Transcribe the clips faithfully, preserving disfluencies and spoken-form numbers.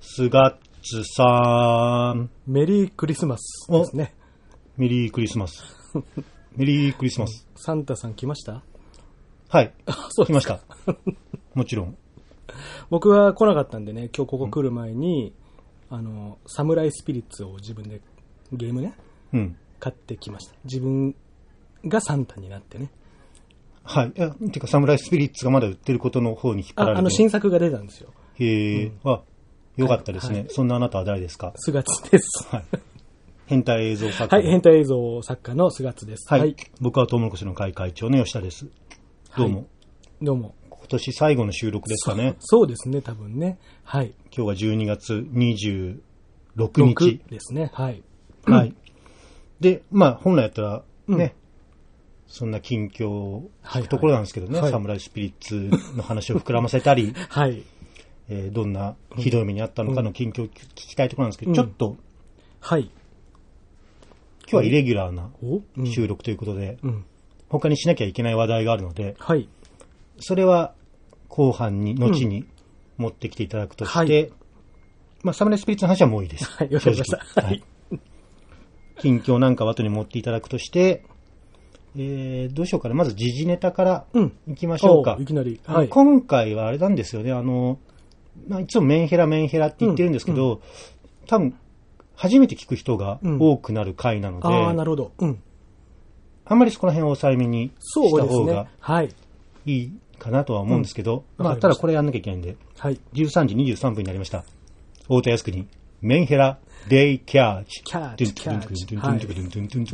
すがっつさん。 メリークリスマスですね。 メリークリスマス。メリークリスマス。 サンタさん来ました？ はい。 そう来ました。もちろん。 僕は来なかったんでね、今日ここ来る前に、うん、あの、サムライスピリッツを自分でゲームね、うん、買ってきました。自分がサンタになってね。 はい。いや、ていうか、サムライスピリッツがまだ売ってることの方に引っ張られて。 あ、あの、新作が出たんですよ。 へえ、うん、あ、よかったですね、はい。そんなあなたは誰ですか？ すがつです。 はい。変態映像作家。 はい、変態映像作家のすがつです。 はい。はい、僕はトウモロコシの会会長の吉田です。どうも。はい、 どうも。 今年最後の収録ですかね。 そ、そうですね、多分ね。はい。 今日はじゅうにがつにじゅうろくにち。 ですね。はい。 はい。で、まあ、本来やったらね、うん、そんな近況を聞くところなんですけどね、はいはい、サムライスピリッツの話を膨らませたり、 はい。 えー、どんなひどい目にあったのかの近況を聞きたいところなんですけど、うん、ちょっと、 はい。 今日はイレギュラーな収録ということで、うん、他にしなきゃいけない話題があるので、 はい。 それは後半に、後に持ってきていただくとして、うん、まあ、サムライスピリッツの話はもういいです。 はい、わかりました。はい。 近況なんかは後に持っていただくとして、えー、どうしようかな。まず時事ネタからいきましょうか。 うん、いきなり、 はい。今回はあれなんですよね。あの、まあ、いつもメンヘラメンヘラって言ってるんですけど、うんうん、多分、初めて聞く人が多くなる回なので、うん、 ああ、なるほど。うん。 あんまりそこら辺を抑えめにした方がいいかなとは思うんですけど、 うん、 まあ、ただこれやんなきゃいけないんで、 はい、 じゅうさんじにじゅうさんぷんになりました。太田靖国、メンヘラデイキャッチ。 キャッチ。キャッチ。トゥル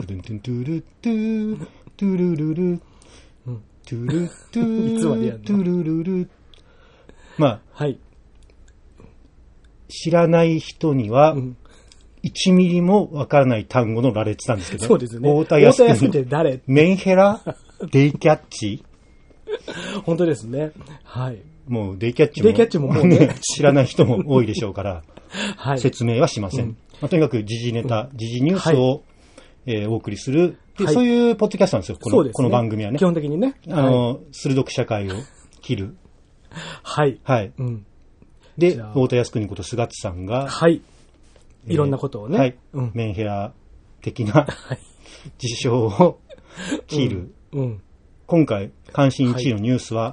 トゥルルル。トゥルトゥルルル。まあ、 はい。 知らない人には、いちミリもわからない単語の羅列なんですけど、 そうですね。 太田靖国って誰？ メンヘラデイキャッチ。 本当ですね。はい。 もうデイキャッチも、 デイキャッチももうね、 知らない人も多いでしょうから、 はい、 説明はしません。うんまあ、とにかく時事ネタ、時事ニュースを、はいえー、お送りするで、はい、そういうポッドキャストなんですよ、この、そうですね、この番組はね。 基本的にね。 あの、はい、鋭く社会を切る。 はい。 はい。うん、で、太田靖国こと菅津さんが、 はい。いろんなことをね。 はい。うん、メンヘラ的な事象を切る。うんうん、今回、関心いちいのニュースは、 はい、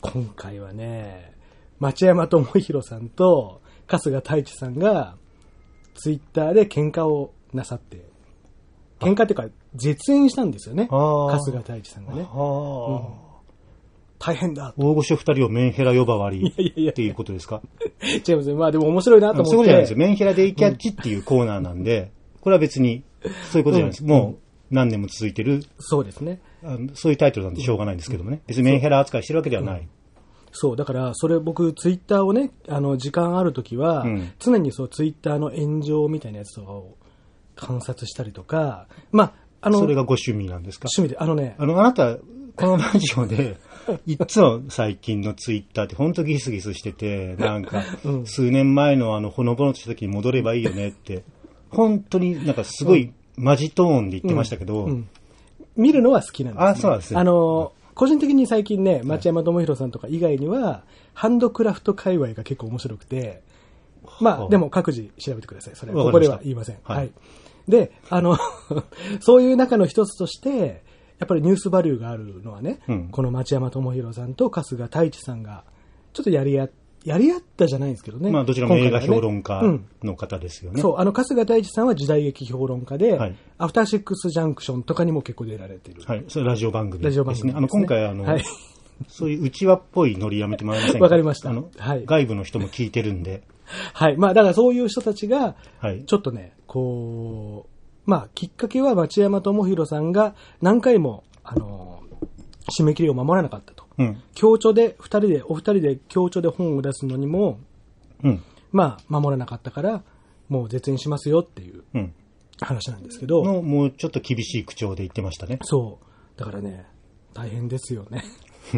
今回はね、町山智博さんと春日太一さんが、ツイッターで喧嘩をなさって、喧嘩っていうか、絶縁したんですよね。春日太一さんがね。うん、大変だ。 大御所二人をメンヘラ呼ばわりっていうことですか？ 違いますね。まあでも面白いなと思って。 そういうことじゃないですよ。メンヘラデイキャッチっていうコーナーなんで、うん、これは別にそういうことじゃないです。うん、もう何年も続いてる。 そうですね。 あのそういうタイトルなんでしょうがないんですけどもね。別にメンヘラ扱いしてるわけではない。うんそう、だから、それ僕、ツイッターをね、あの、時間あるときは、うん、常にそう、ツイッターの炎上みたいなやつとかを観察したりとか、まあ、あの、 それがご趣味なんですか？ 趣味で、あのね。 あの、あなた、このラジオで、いつも最近のツイッターって本当ギスギスしてて、なんか、うん、数年前のあの、ほのぼのとした時に戻ればいいよねって、本当になんかすごいマジトーンで言ってましたけど、うんうん、 見るのは好きなんです、ね。 あ、そうなんですね。 あの、個人的に最近ね、町山智博さんとか以外には、ハンドクラフト界隈が結構面白くて、まあ、でも各自調べてください。それは、ここでは言いません。はい。はい、で、あの、そういう中の一つとして、やっぱりニュースバリューがあるのはね、うん、この町山智博さんと春日太一さんが、ちょっとやり合って、やり合ったじゃないんですけどね。 まあ、どちらも映画評論家の方ですよね。 ねうん、そう、あの、春日太一さんは時代劇評論家で、はい、アフターシックスジャンクションとかにも結構出られてる。 はい、それラジオ番組ですね。 ラジオ番組ですね。 あの、今回、あの、はい、そういう内輪っぽいノリやめてもらえませんか？ わかりました。 あの、はい、外部の人も聞いてるんで。 はい、まあ、だからそういう人たちが、はい、ちょっとね、こう、まあ、きっかけは町山智博さんが何回も、あの、締め切りを守らなかったと。うん、共著で、二人で、お二人で共著で本を出すのにも、うん、まあ、守らなかったから、もう絶縁しますよっていう話なんですけど、 うん、のもうちょっと厳しい口調で言ってましたね。 そう。だからね、大変ですよね。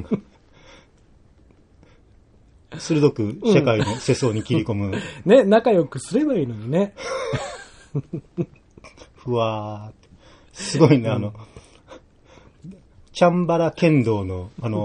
鋭く社会の世相に切り込む。 うん、ね、仲良くすればいいのにね。 ふわーって。すごいね、あの、うん、チャンバラ剣道の、あの、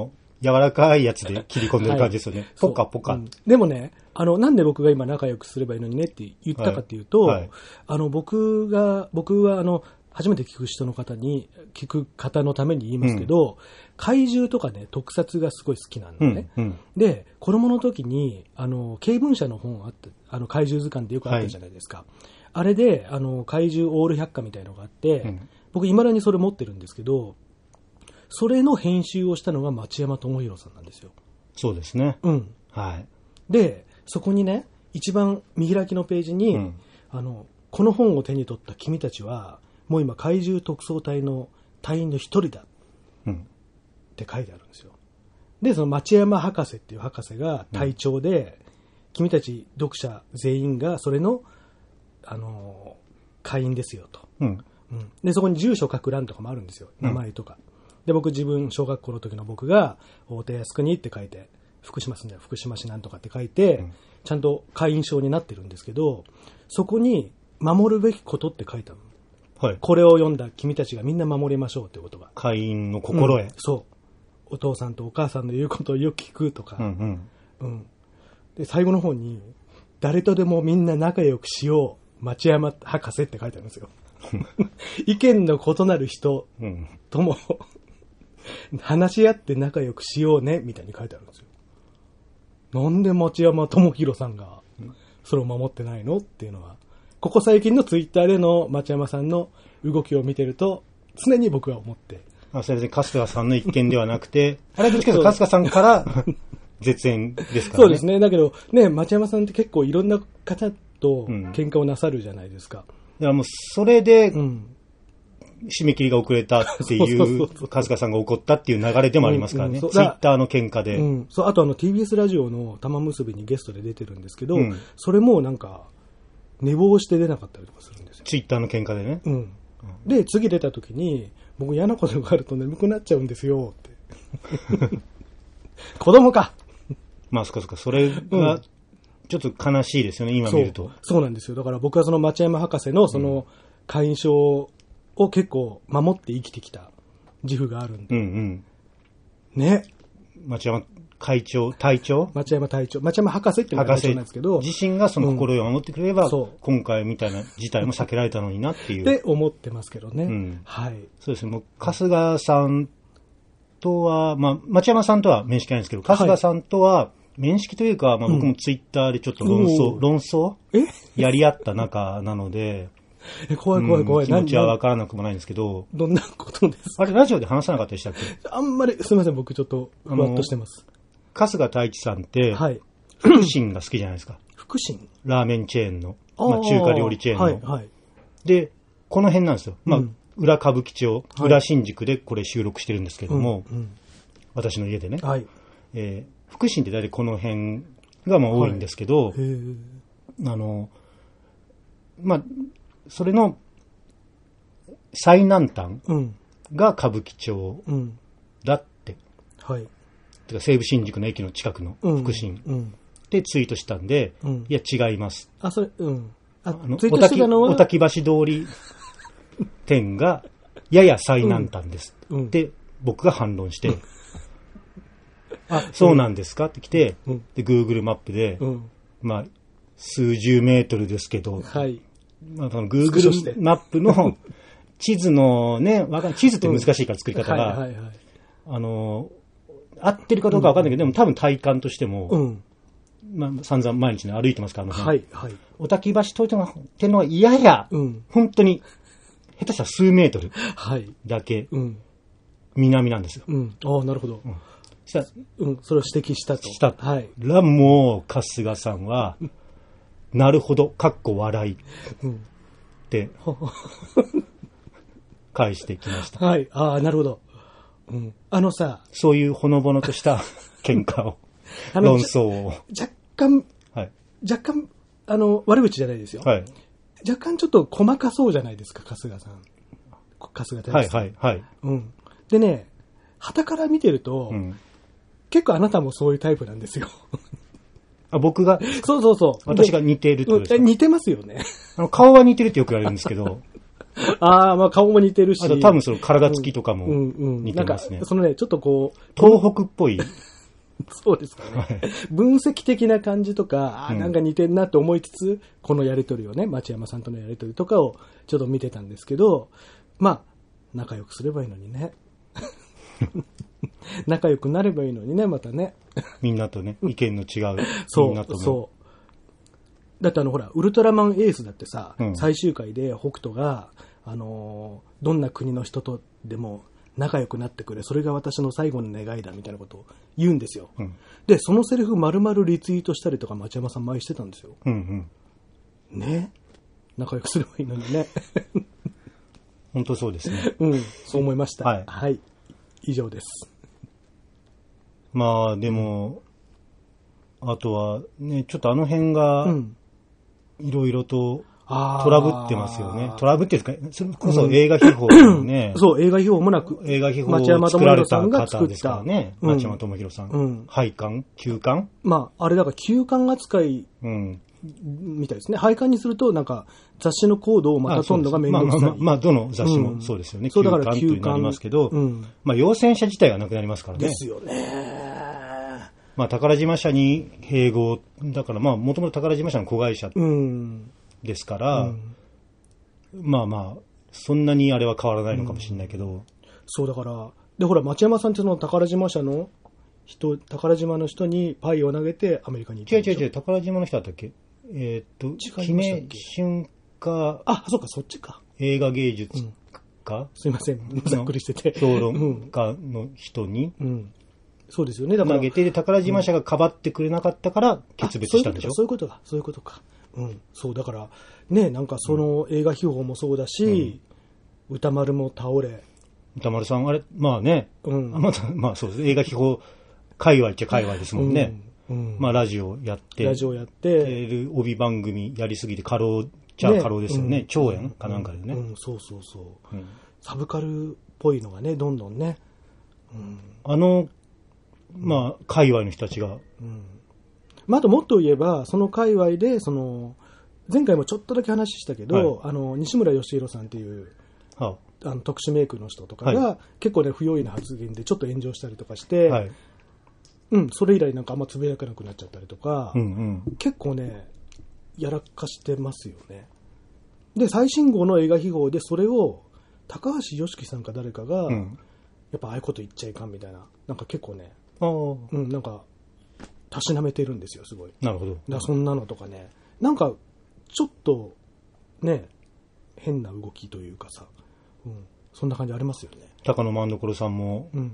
柔らかいやつで切り込んでる感じですよね。はい、ポカポカ、うん。 でもね、あの、なんで僕が今仲良くすればいいのにねって言ったかっていうと、はいはい、あの、僕が、僕はあの、初めて聞く人の方に、聞く方のために言いますけど、うん、怪獣とかね、特撮がすごい好きなんだね。うんうん、で、子供の時に、あの、経文社の本あって、あの、怪獣図鑑でよくあったじゃないですか。はい、あれで、あの、怪獣オール百科みたいなのがあって、うん、僕未だにそれ持ってるんですけど、それの編集をしたのが町山智博さんなんですよ。 そうですね。 うん。 はい。 で、そこにね、一番見開きのページに、うん、あの、この本を手に取った君たちは、もう今怪獣特捜隊の隊員の一人だ。うん。って書いてあるんですよ。で、その町山博士っていう博士が隊長で、うん、君たち読者全員がそれの、あの、会員ですよと。うん。うん。で、そこに住所書く欄とかもあるんですよ。名前とか。うんで、僕自分、小学校の時の僕が、大手靖国って書いて、福島住んで福島市なんとかって書いて、うん、ちゃんと会員証になってるんですけど、そこに、守るべきことって書いてある。はい。これを読んだ君たちがみんな守りましょうってことが。 会員の心得、 うん。そう。お父さんとお母さんの言うことをよく聞くとか。うんうん。うん。で、最後の方に、誰とでもみんな仲良くしよう、町山博士って書いてあるんですよ。意見の異なる人とも、うん話し合って仲良くしようねみたいに書いてあるんですよ。なんで町山智博さんがそれを守ってないのっていうのは、ここ最近のツイッターでの町山さんの動きを見てると常に僕は思って。 あ、それで春日さんの一見ではなくて、あれどっちかというと春日さんから絶縁ですからね。 そうですね。だけどね、町山さんって結構いろんな方と喧嘩をなさるじゃないですか。 うん、いやもうそれで、うん締め切りが遅れたっていう、春日さんが怒ったっていう流れでもありますからね。ツイッターの喧嘩で。 うん、そう、あとあの ティービーエス ラジオの玉結びにゲストで出てるんですけど、うん、それもなんか、寝坊して出なかったりとかするんですよ。 ツイッターの喧嘩でね。 うん。で、次出た時に、僕嫌なことがあると眠くなっちゃうんですよって。子供かまあ、そっかそっか。それが、ちょっと悲しいですよね、今見ると。 そう、そうなんですよ。だから僕はその町山博士のその会員証を結構守って生きてきた自負があるんで。うんうん。ね。 町山会長、隊長町山隊長。町山博士っていうのが隊長なんですけど。 自身がその心を守ってくれれば、うん、今回みたいな事態も避けられたのになっていう。 って思ってますけどね。うん。はい。 そうですね。もう、春日さんとは、まあ、町山さんとは面識ないんですけど、春日さんとは、面識というか、まあ僕もツイッターでちょっと論争、うん、論争やり合った仲なので、 え怖い怖い怖い、 うん、気持ちは分からなくもないんですけど。 どんなことですか？ あれ、ラジオで話さなかったでしたっけ？ あんまり、すみません、僕ちょっと、ふわっとしてます。 春日太一さんって、はい、福神が好きじゃないですか。 福神？ ラーメンチェーンの、まあ、中華料理チェーンの。 はいはい、で、 この辺なんですよ。まあ、うん、裏歌舞伎町、裏新宿でこれ収録してるんですけども、うんうん、私の家でね。はい、えー、福神って大体この辺がまあ多いんですけど、はい、あの、まあ、それの最南端が歌舞伎町だって。うん、はい。てか西武新宿の駅の近くの福神、うんうん、でツイートしたんで、うん、いや違います。 あ、それ、うん。あ、 あの、ツイートしてたのはおたき橋通り店がやや最南端です。うん、で、僕が反論して、うん、あ、そうなんですかって来て、うん、で、Google マップで、うん、まあ、数十メートルですけど、はい。まあ、その Google マップの地図のね、わかん地図って難しいから作り方が、はいはいはい、あの、合ってるかどうかわかんないけど、うん、でも多分体感としても、うん、まあ、散々毎日ね、歩いてますから、あの辺。はいはい。おたき橋通ってのってのは、やや、うん、本当に、下手したら数メートルだけ、うん、南なんですよ。 うん。ああ、なるほど。うん。したら、うん、それを指摘したと。 した。はい。ら、もう、春日さんは、なるほど、かっこ笑い。うん。って、返してきました。 はい。ああ、なるほど。うん。あのさ。 そういうほのぼのとした喧嘩を、論争を。 若干、はい。若干、あの、悪口じゃないですよ。はい。若干ちょっと細かそうじゃないですか、春日さん。春日大さん。はいはいはい。うん。でね、傍から見てると、うん、結構あなたもそういうタイプなんですよ。 あ、僕がそうそうそう。 私が似てるってことですか？ 似てますよね。 あの顔は似てるってよく言われるんですけど、 ああ、まあ顔も似てるし。 あと多分その体つきとかも似てますね。 うんうんうん、なんかそのね、ちょっとこう。 東北っぽい。 そうですかね。はい、分析的な感じとか、あ、なんか似てんなって思いつつ、うん、このやりとりをね、町山さんとのやりとりとかをちょっと見てたんですけど、まあ、仲良くすればいいのにね。仲良くなればいいのにね、またね。 みんなとね、意見の違う。 そう、 みんなとそう。だってあの、ほら、ウルトラマンエースだってさ、うん、最終回で北斗が、あのー、どんな国の人とでも、仲良くなってくれ、それが私の最後の願いだみたいなことを言うんですよ、うん、でそのセリフ丸々リツイートしたりとか町山さん前してたんですよ、うんうん、ね、仲良くすればいいのにね。 本当そうですね、 うん、そう思いました、はい、はい、以上です。 まあでも、うん、あとはね、ちょっとあの辺がいろいろとトラブってますよね。トラブってですか、それこそ映画秘宝のね、 うん、そう、映画秘宝もなく、 映画秘宝を作られた方ですからね、町山智博さん。うん、廃刊休刊まあ、あれだから休刊扱い、みたいですね。廃刊にすると、なんか、雑誌のコードをまた取るのが面倒くさい。 まあまあ、まあ、どの雑誌もそうですよね。うん、そうだから休刊というのになりますけど、うん、まあ、陽線社自体がなくなりますからね。 ですよね。 まあ、宝島社に併合、だからまあ、もともと宝島社の子会社ですから、うん、まあまあ、そんなにあれは変わらないのかもしれないけど。うん、 そうだから、で、ほら、町山さんってその宝島社の人、宝島の人にパイを投げてアメリカに行ったんでしょ。 違う違う違う、宝島の人だったっけ、えー、っと、記念春夏。 あ、そうか、そっちか。 映画芸術家、うん、 すいません、ざっくりしてて。 評論家の人に、うんうん、 そうですよね。だから投げて、宝島社がかばってくれなかったから、決別したんでしょ。 そういうことか、そういうことか。うん、そう、だから、ね、なんかその映画秘宝もそうだし、うん、歌丸も倒れ。 歌丸さん、あれ、まあね、うん、また、まあそうです。映画秘宝、界隈っちゃ界隈ですもんね。うんうん、まあラジオやって、 ラジオやって、 帯番組やりすぎて過労じゃあ過労ですよね。腸炎かなんかでね、 うんうん。そうそうそう、うん。サブカルっぽいのがね、どんどんね。 うん、あの、まあ、界隈の人たちが。うん、 まあ、あともっと言えば、その界隈で、その、前回もちょっとだけ話したけど、はい、あの、西村義弘さんっていう、はあ、あの特殊メイクの人とかが、はい、結構ね、不用意な発言でちょっと炎上したりとかして、はい、うん、それ以来なんかあんまつぶやかなくなっちゃったりとか、うんうん、結構ね、やらかしてますよね。で、最新号の映画秘宝でそれを、高橋良樹さんか誰かが、うん、やっぱああいうこと言っちゃいかんみたいな、なんか結構ね、うん、なんか、たしなめてるんですよ、すごい。 なるほど。 だそんなのとかね、なんか、ちょっと、ね、変な動きというかさ、うん、そんな感じありますよね。 高野万所さんも、うん、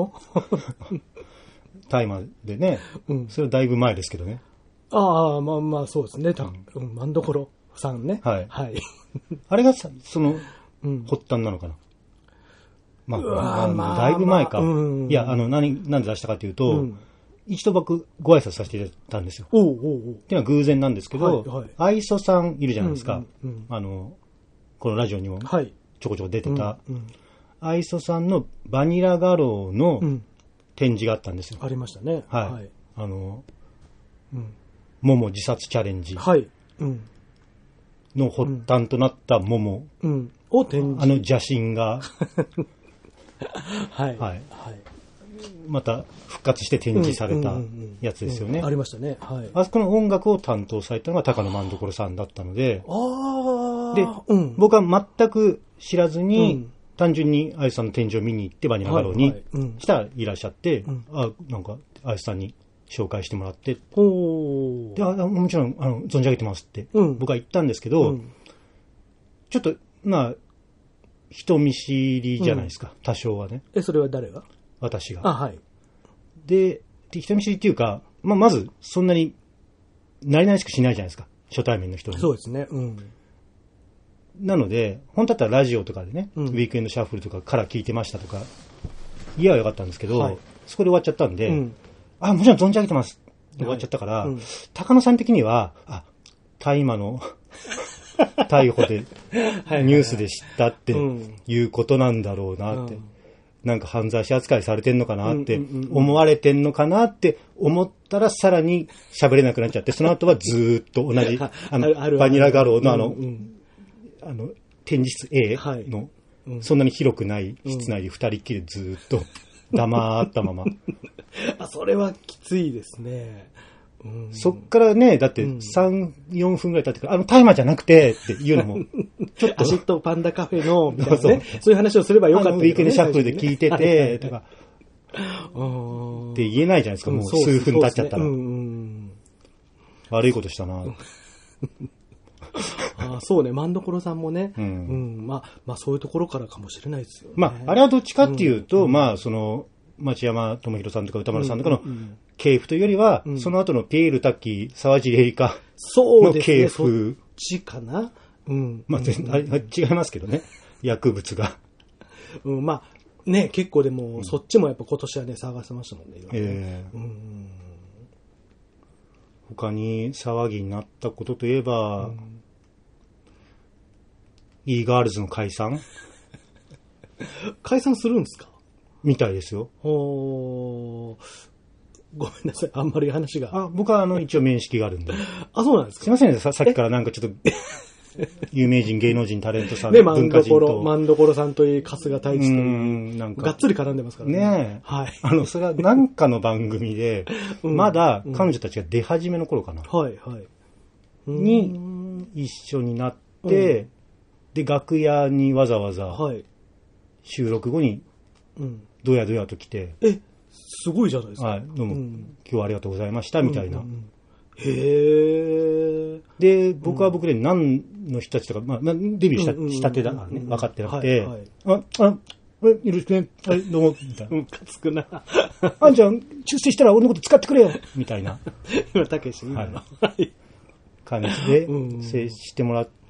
大麻でね、うん、それはだいぶ前ですけどね。 ああ、まあまあそうですね、うん、万所さんね。はい。はい、 あれがさ、その、うん、発端なのかな。まあ、まあ、だいぶ前か。うん、いや、あの、何、なんで出したかというと、うん、一度僕、ご挨拶させていただいたんですよ。おうおうおうっていうのは偶然なんですけど、はいはい、愛想さんいるじゃないですか。うんうんうん、あの、このラジオにもちょこちょこ出てた、はいうんうん、愛想さんのバニラ画廊の展示があったんですよ。 ありましたね。 はい。はい、あの、うん、モモ自殺チャレンジ。はい。うん。の発端となったモモ。うん。を展示。あの邪神が。はい。はい。また復活して展示されたやつですよね。 ありましたね。はい。 あそこの音楽を担当されたのが高野万所さんだったので、あで、うん、僕は全く知らずに、うん、単純にあゆさんの展示を見に行ってバニラガロに、はいはいうん、したらいらっしゃって、うん、あなんかあゆさんに紹介してもらって、おであもちろんあの存じ上げてますって、うん、僕は言ったんですけど、うん、ちょっとまあ人見知りじゃないですか、うん、多少はね。 え、それは誰が？ 私が。 あ、はい。 で、で人見知りっていうか、まあ、まずそんなになりなりしくしないじゃないですか、初対面の人に。 そうですね。うん。 なので、本当だったらラジオとかでね、うん、ウィークエンドシャッフルとかから聞いてましたとか、言えばよかったんですけど、はい、そこで終わっちゃったんで、うん、あ、もちろん存じ上げてますって終わっちゃったから、はいうん、高野さん的には、あ、大麻の逮捕でニュースで知ったっていうことなんだろうなって。うん、なんか犯罪者扱いされてんのかなって思われてんのかなって思ったらさらに喋れなくなっちゃって、その後はずーっと同じあのバニラガローのあの、うんうん、あの展示室 A の、 はいうん、 そんなに広くない室内で二人っきりずっと黙ったまま。 あ、それはきついですね。うん、 そっからね、だってさん、よんぷんぐらい経ってから、あの、大麻じゃなくてっていうのも、ちょっと。 アシッドパンダカフェの、みたいなね。そうそういう話をすればよかったけど、ね。 ウィークエンドシャッフルで聞いてて、とか。って言えないじゃないですか、もう数分経っちゃったら。うん、悪いことしたな。 あそうね、万所さんもね、うんうんまあ、まあそういうところからかもしれないですよね。 まあ、あれはどっちかっていうと、うん、まあ、その、町山智博さんとか歌丸さんとかの系譜というよりは、うんうん、その後のピエール滝、沢尻エリカの系譜。そうですね、そっちかな。うん。 まあ、違いますけどね、薬物が。 うん、まあ、ね、結構でも、うん、そっちもやっぱ今年はね、騒がせましたもんね、えーうん、 他に騒ぎになったことといえば、うん、e ガールズの解散解散するんですかみたいですよ。 おごめんなさい、あんまり話が。 あ、僕はあの、一応面識があるんで。 あ、そうなんですか。 すいませんね、さ, さっきからなんかちょっと、有名人、芸能人、タレントさん、 ね、文化人と。万所さんといい、春日太一といい、んなんかがっつり絡んでますからね。 ねえ。はい。あの、それはなんかの番組で、うん、まだ彼女たちが出始めの頃かな。 はい、はい。 に、一緒になって、うん、で、楽屋にわざわざ、収録後に、どやどやと来て、 え、すごいじゃないですか。 はい、どうも、うん、今日はありがとうございました、みたいな。うんうん、 へー。 で、僕は僕で何の人たちとか、まあ、デビューした、うんうん、したてだからね、分かってなくて、はいはい、あ、あ、よろしくね、はい、どうも、みたいな。 ムカつくな。 あんちゃん、出世したら俺のこと使ってくれよ、みたいな。 今、たけし、はい。 感じで、接してもらって、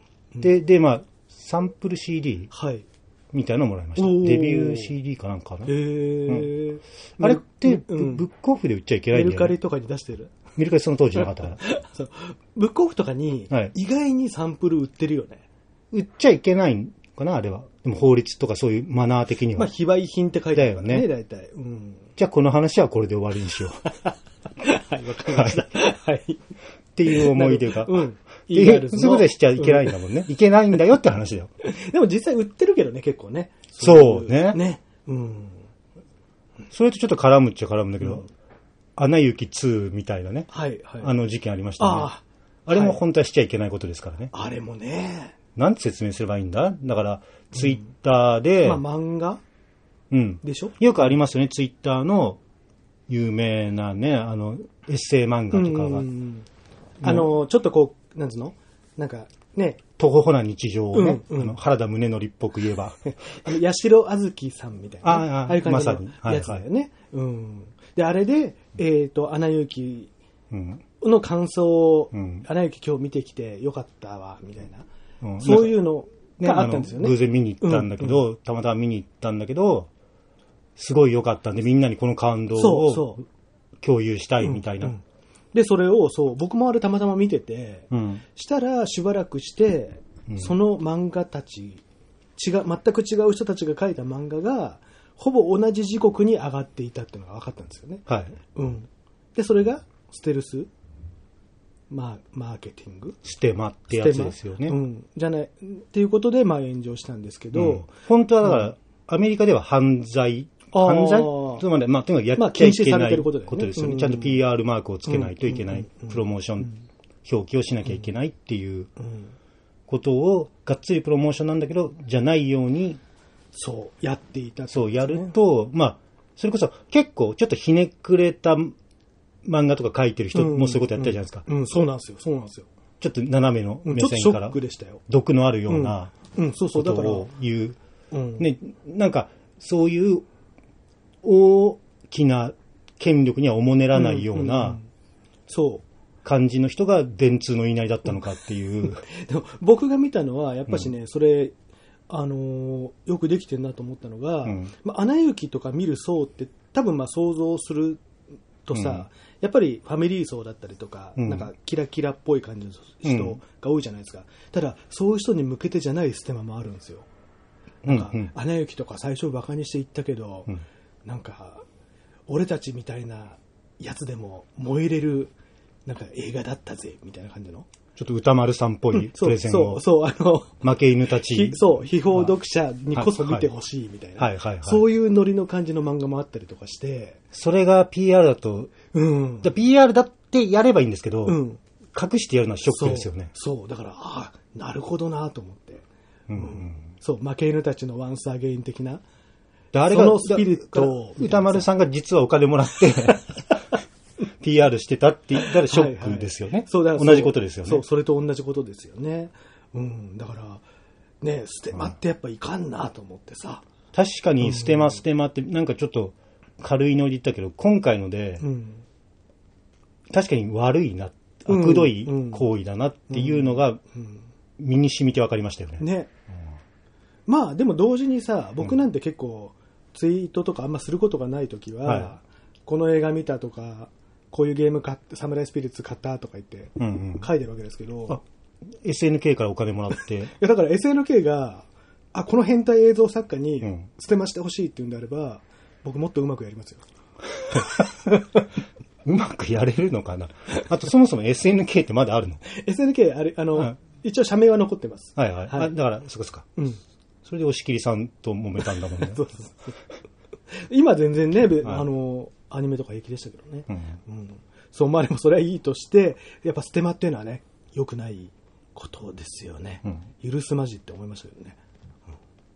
うん、で、まあ、サンプル シーディー。はい。みたいなのをもらいました。デビュー シーディー かなんかな。へー、うん、あれって、うん、ブックオフで売っちゃいけないんだよね。 メルカリとかに出してる。 メルカリその当時なかったから。 そう。ブックオフとかに、意外にサンプル売ってるよね。 売っちゃいけないんかな、あれは。でも法律とかそういうマナー的には。 まあ、非売品って書いてあるよね。大体。うん。 じゃあこの話はこれで終わりにしよう。 はい、わかりました。はい。 っていう思い出が。 うん。 いいそういうことでしちゃいけないんだもんね。うん、いけないんだよって話だよ。 でも実際売ってるけどね、結構ね。 そうね。 ね。うん。 それとちょっと絡むっちゃ絡むんだけど、うん、アナ雪ツーみたいなね。 はいはい。 あの事件ありましたね。ああれも本当はしちゃいけないことですからね。 はい、あれもね。 なんて説明すればいいんだ？だから、ツイッターで。 うん、まあ漫画うん。 でしょ？ よくありますよね、ツイッターの有名なね、あの、エッセイ漫画とかが。 あの、ちょっとこう、なんつうのなんか、ね。 とほほな日常をね、うんうん、あの原田宗則っぽく言えば。 あの、八代あずきさんみたいな、ね。 ああ、 ああいう感じのやつだよね。はいはい、うん。で、あれで、えっ、ー、と、アナ雪の感想を、うん、アナ雪今日見てきてよかったわ、みたいな。うん、そういうのがあったんですよね。 偶然見に行ったんだけど、うんうん、たまたま見に行ったんだけど、すごい良かったんで、みんなにこの感動を共有したいみたいな。 うんうん、で、それを、そう、僕もあれたまたま見てて、うん、したらしばらくして、うん、その漫画たち、違う、全く違う人たちが書いた漫画が、ほぼ同じ時刻に上がっていたっていうのが分かったんですよね。 はい。 うん。で、それが、ステルスマー、マーケティングステマってやつですよね。 うん。じゃない、っていうことで、まあ炎上したんですけど、うん、 本当はだから、うん、アメリカでは犯罪、犯罪とまで、まあ、とにかくやっちゃいけないことですよね。ちゃんと ピーアール マークをつけないといけない、プロモーション表記をしなきゃいけないっていうことを、がっつりプロモーションなんだけど、じゃないように、 そう、やっていた、ね。 そう、やると、まあ、それこそ結構ちょっとひねくれた漫画とか書いてる人もそういうことやったじゃないですか。 うん、うんうん、そうなんですよ、そうなんですよ。 ちょっと斜めの目線から、毒のあるようなことを言う。ね、なんか、そういう大きな権力にはおもねらないような、感じの人が電通の言いなりだったのかっていう。 でも僕が見たのは、やっぱしね、うん、それ、あのー、よくできてるなと思ったのが、うんまあ、アナ雪とか見る層って多分まあ想像するとさ、うん、やっぱりファミリー層だったりとか、うん、なんかキラキラっぽい感じの人が多いじゃないですか。うん、ただ、そういう人に向けてじゃないステマもあるんですよ。なんか、うんうん、アナ雪とか最初バカにして言ったけど、うん、なんか、俺たちみたいなやつでも燃えれるなんか映画だったぜ、みたいな感じの。 ちょっと歌丸さんっぽいプレゼンを、 うん、そう、そう、あの、 負け犬たち。 そう、秘宝読者にこそ見てほしいみたいな。 はいはいはい。 そういうノリの感じの漫画もあったりとかして。 それが ピーアール だと、うん。ピーアール だってやればいいんですけど、うん、隠してやるのはショックですよね。 そう、そうだから、ああ、なるほどなと思って。うん、うん。そう、負け犬たちのワンスアゲイン的な。 誰が、そのスピリットを。歌丸さんが実はお金もらって、ピーアール してたって言ったらショックですよね。はいはい、そうだ同じことですよね。 そう、それと同じことですよね。うん、だから、ね、ステマってやっぱいかんなと思ってさ。 確かにステマステマってなんかちょっと軽いので言ったけど、今回ので、うん、確かに悪いな、悪どい行為だなっていうのが、身に染みて分かりましたよね。ね。 うん、まあでも同時にさ、僕なんて結構ツイートとかあんますることがないときは、はい、この映画見たとか、こういうゲーム買って、サムライスピリッツ買ったとか言って、書いてるわけですけど、うんうん、 エスエヌケー からお金もらって。いやだから エスエヌケー が、あ、この変態映像作家にステマしてほしいって言うんであれば、僕もっとうまくやりますよ。 うまくやれるのかな。あとそもそも エスエヌケー ってまだあるの？ エスエヌケー あれ、あの、うん、一応社名は残ってます。 はいはい。はい、あだから、そこですか。うん。それで押切さんと揉めたんだもんね。そうそうそう今全然ね、はい、あの、アニメとか平気でしたけどね。うんうん、そう、まあでもそれはいいとして、やっぱステマっていうのはね、良くないことですよね。うん、許すまじって思いましたけどね、うん。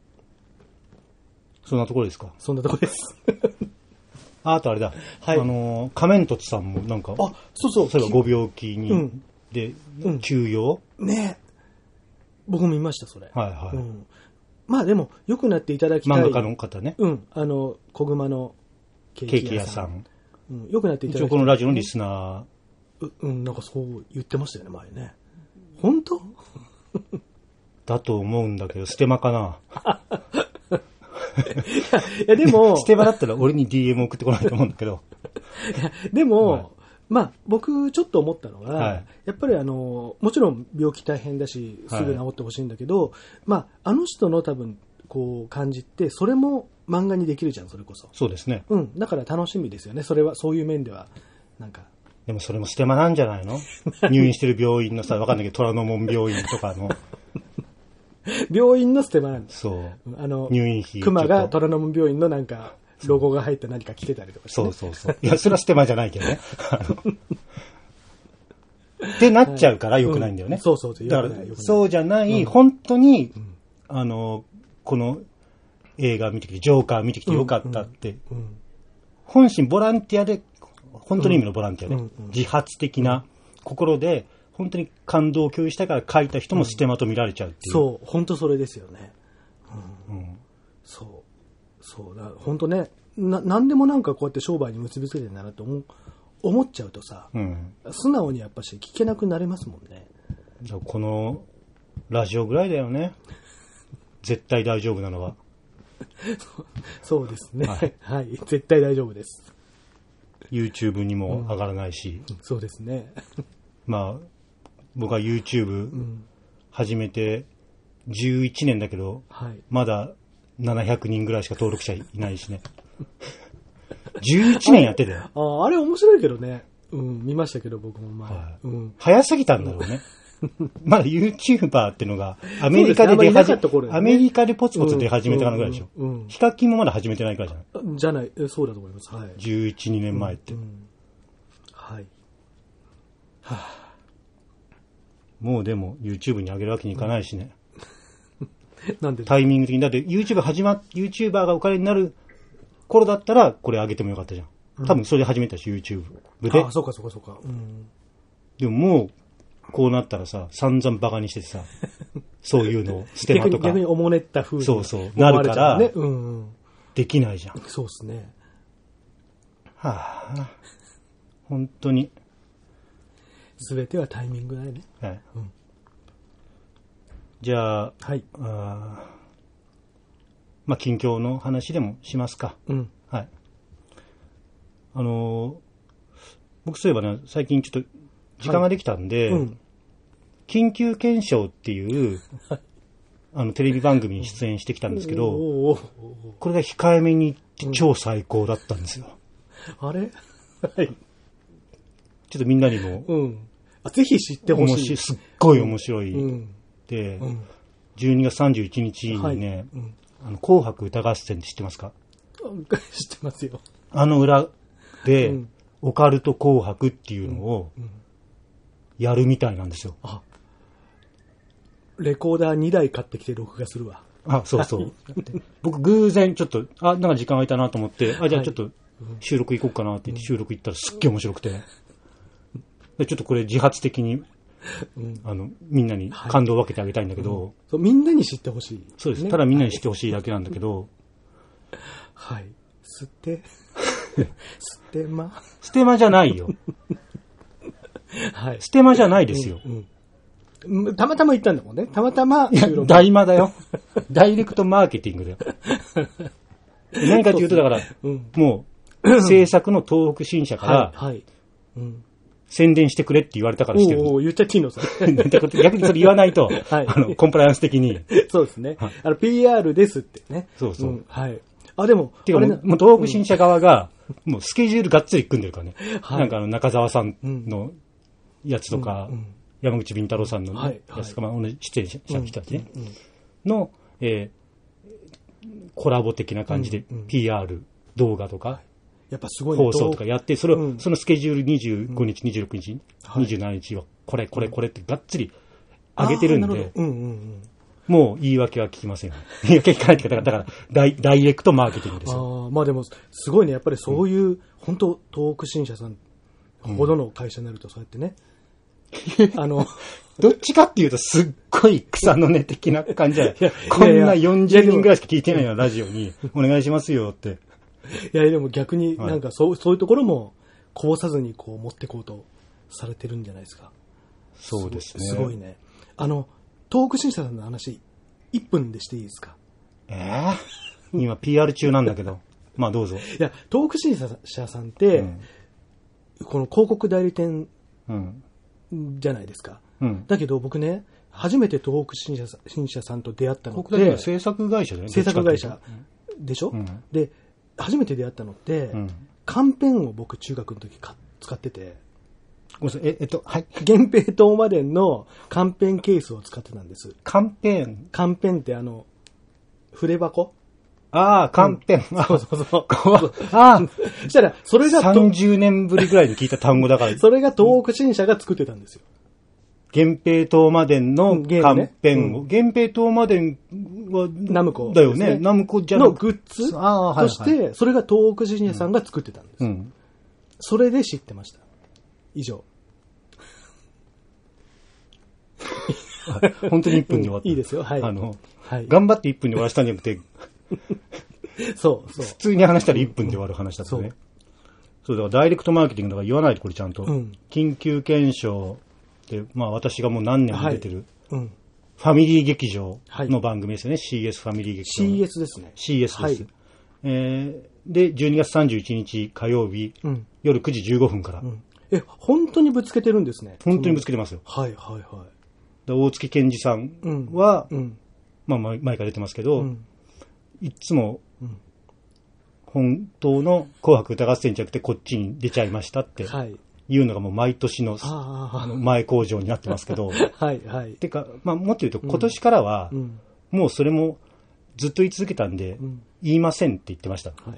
そんなところですか？ そんなところです。 あ, あとあれだ、はい、あの、仮面凸さんもなんか、あ、 そうそう。 そういえばご病気に、うん、で、うん、休養ね僕も見ました、それ。 はいはい。うん、 まあでも、良くなっていただきたい。 漫画家の方ね。 うん。あの、小熊のケーキ屋さん。 うん。良くなっていただきたい。 一応このラジオのリスナー。う、うん、なんかそう言ってましたよね、前ね。本当だと思うんだけど、ステマかな。 いや、でも。 ステマだったら俺に ディーエム 送ってこないと思うんだけど。 いや、でも、はい、まあ、僕ちょっと思ったのが、はい、やっぱりあの、もちろん病気大変だし、すぐ治ってほしいんだけど、はい、まあ、あの人の多分、こう感じって、それも漫画にできるじゃん、それこそ。 そうですね。 うん。だから楽しみですよね。それは、そういう面では。なんか。 でもそれもステマなんじゃないの？入院してる病院のさ、わかんないけど、虎ノ門病院とかの。 病院のステマなんです。 そう。あの、入院費。 熊が虎ノ門病院のなんか、ロゴが入った何か着てたりとかして、 ね。そうそうそう。いや、それはステマじゃないけどね。ってなっちゃうから良くないんだよね。 うん、そうそうそう。 だから、そうじゃない、うん、本当に、うん、あの、この映画見てきて、ジョーカー見てきてよかったって、うんうんうん、本心ボランティアで、本当の意味のボランティアで、うんうんうん、自発的な心で、本当に感動を共有したから書いた人もステマと見られちゃうっていう。 そう、本当それですよね。うんうん、そう。そうだ、本当ね、な、なんでもなんかこうやって商売に結びつけてんだなと思う、思っちゃうとさ、うん、素直にやっぱし聞けなくなりますもんね。 このラジオぐらいだよね。絶対大丈夫なのは。 そうですね、はい。はい。絶対大丈夫です。 YouTube にも上がらないし。 うん、そうですね。 まあ、僕は YouTube 始めてじゅういちねんだけど、はい、まだななひゃくにんぐらいしか登録者いないしね。じゅういちねんやってたよ。 ああ、あれ面白いけどね。うん、見ましたけど僕も前。はい、うん、 早すぎたんだろうね。まだ YouTuber っていうのがアメリカで出始め、ね、アメリカでポツポツ出始めたのぐらいでしょ。うんうんうん、ヒカキンもまだ始めてないからじゃない。 じゃない、そうだと思います。はい。 じゅういち、にねんまえって。うんうん、 はい。はあ、 もうでも YouTube に上げるわけにいかないしね。 うん、なんでタイミング的に。だって YouTube 始ま、YouTuber がお金になる頃だったらこれ上げてもよかったじゃん。多分それで始めたし、YouTube で。 ああ、そうかそうかそうか。うん、 でももう、こうなったらさ、散々バカにしてさ、そういうのをステマとか。 逆におもねった風にそうそう、なるから、 ね、うんうん、 できないじゃん。 そうですね。 はあ、本当に。 すべてはタイミングだよね。はい。うん、 じゃあ、はい、あまあ、近況の話でもしますか。うん。はい。あのー、僕そういえばね、最近ちょっと時間ができたんで、はい、うん、緊急検証っていう、あの、テレビ番組に出演してきたんですけど、これが控えめに言って超最高だったんですよ。 うん、あれはい。 ちょっとみんなにも、 うん。 あ、ぜひ知ってほしい。 すっごい面白い。 うん、 で、 うん、 じゅうにがつさんじゅういちにちにね、はい、うん、あの紅白歌合戦って知ってますか？ 知ってますよ。 あの裏で、うん、オカルト紅白っていうのをやるみたいなんですよ。あ、 レコーダーにだい買ってきて録画するわ。 あ、そうそう。僕偶然ちょっと、あ、なんか時間空いたなと思って、あ、じゃあちょっと収録行こうかなって言って収録行ったらすっげえ面白くて。でちょっとこれ自発的に、うん、あの、みんなに感動を分けてあげたいんだけど。はい、うん、 そうみんなに知ってほしい、ね。 そうです。ただみんなに知ってほしいだけなんだけど。 はい。捨て、捨てま。 捨てまじゃないよ。はい。捨てまじゃないですよ。 うんうん、たまたま行ったんだもんね。たまたま。 いや、大魔だよ。ダイレクトマーケティングだよ。何かというと、だから、うん、もう、制作の東北新社から、はいはい、うん、宣伝してくれって言われたからしてる。 おお、言っちゃっていいのそれ。 逆にそれ言わないと、はい、あの、コンプライアンス的に。 そうですね。はい、あの、ピーアール ですってね。 そうそう。うん、 はい。あ、でも、 てかもう、もう東北新社側が、うん、もうスケジュールがっつり組んでるからね。はい、なんかあの、中澤さんのやつとか、うんうん、山口敏太郎さんの、ね、はいはい、やつとか、まあ、同じ出演者の人たちね、うんうんうん、の、えー、コラボ的な感じで ピーアール、うんうん、動画とか、 やっぱすごい、ね、 放送とかやって、それを、うん、そのスケジュールにじゅうごにち、にじゅうろくにち、はい、にじゅうしちにちは、これ、これ、これってがっつり上げてるんで、うんうんうん、もう言い訳は聞きませんよ。言い訳聞かないってだから、だからダイ、ダイレクトマーケティングですよ。 あまあでも、すごいね、やっぱりそういう、うん、本当、東北新社さんほどの会社になると、そうやってね、 うん、あの、どっちかっていうと、すっごい草の根的な感じじゃない。いやこんなよんじゅうにんぐらいしか聞いてないようなラジオに、お願いしますよって。 いや、でも逆になんかそう、はい、そういうところもこぼさずにこう持ってこうとされてるんじゃないですか。 そうですね。 すごいね。あの、東北新社さんの話、いっぷんでしていいですか？ えー、今 ピーアール 中なんだけど。まあどうぞ。 いや、東北新社さんって、うん、この広告代理店じゃないですか。うん、だけど僕ね、初めて東北新社さん、新社さんと出会ったのって、広告制作会社だよね。 制作会社でしょ、うん、で、初めて出会ったのって、うん、カンペンを僕中学の時か使ってて、 ごめんなさい、え、えっと、はい。 源平東馬伝のカンペンケースを使ってたんです。 カンペンカンペンってあの、筆箱ああ、カンペン。 うん、そうそうそう。 ああ。 そしたら、それがさんじゅうねんぶりぐらいに聞いた単語だから。 それが東北新社が作ってたんですよ。 源平東馬伝のカンペンを。うん、源平東馬伝は、 ナムコ、 だよね。ナムコじゃなくのグッズとして、はいはい、それが東北新社さんが作ってたんです。うん、それで知ってました。以上。 本当にいっぷんで終わった。 いいですよ。はい。 あの、はい、頑張っていっぷんで終わらせたんじゃなくて、 そうそう。 普通に話したらいっぷんで終わる話だったね。うん、そう。そう、だからダイレクトマーケティングだから言わないとこれちゃんと。うん、緊急検証で、まあ私がもう何年も出てる、はい、うん、ファミリー劇場の番組ですよね。はい、シーエス ファミリー劇場。 シーエス ですね。 シーエス です。はい、えー、で、じゅうにがつさんじゅういちにち火曜日、うん、夜くじじゅうごふんから、うん。 え、本当にぶつけてるんですね。 本当にぶつけてますよ。 はいはいはい。 大月健二さんは、うん、まあ前から出てますけど、うん、いつも、本当の紅白歌合戦じゃなくてこっちに出ちゃいましたっていうのがもう毎年のあの前工場になってますけど、はいはい。てか、まあもっと言うと今年からは、もうそれもずっと言い続けたんで、言いませんって言ってました。はい、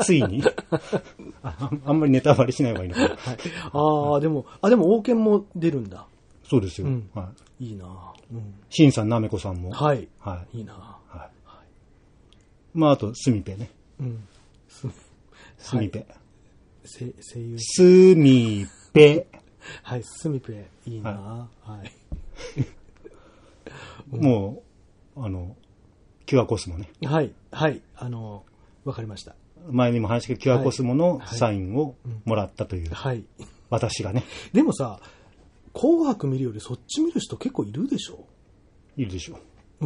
ついにあ。あんまりネタバレしない方がいいのかな。はい、 ああ、でも、あ、でも王権も出るんだ。 そうですよ。うん、 はい、いいな。 うん。新さん、なめこさんも。 はい。はい。いいな。はい。はい、 まあ、あと、すみぺね。うん。す、すみぺ。声優。すみぺ。 はい、すみぺ。いいな。はい。はい、 もう、あの、キュアコスモね。 はい。はい。あの、わかりました。 前にも話したけど、キュアコスモのサインをもらったという。はい。私がね。 でもさ、紅白見るよりそっち見る人結構いるでしょ？ いるでしょ。 うん。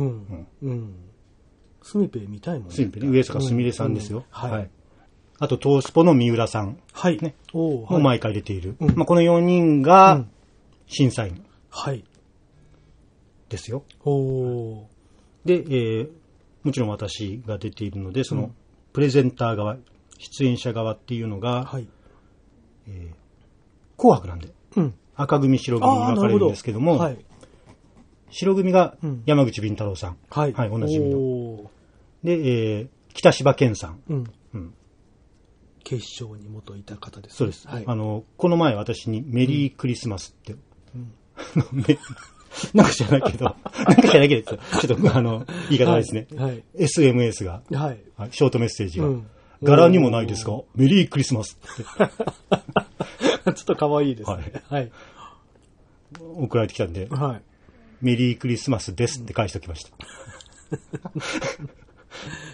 うん。すみぺ見たいもんね。 すみぺね。上坂すみれさんですよ。うんうん、はい、はい。あと、トースポの三浦さん。はい。ね。おもう毎回出ている。うん、まあ、このよにんが、審査員。はい。ですよ。おで、えー、もちろん私が出ているので、その、プレゼンター側、出演者側っていうのが、はい。えー、紅白なんで。うん。 赤組、白組に分かれるんですけども、はい、白組が山口敏太郎さん。うん、はい。はい、おなじみの。で、えー、北柴健さん。うんうん、 警視庁に元いた方です、ね。 そうです、はい。あの、この前私にメリークリスマスって、うん、なんか知らないけど、なんか知らないけど、ちょっとあの、言い方ですね。はいはい、エスエムエス が、はい、ショートメッセージが、うん、柄にもないですかメリークリスマスって。 ちょっと可愛いですね。はい。はい、 送られてきたんで、はい、メリークリスマスですって返しておきました。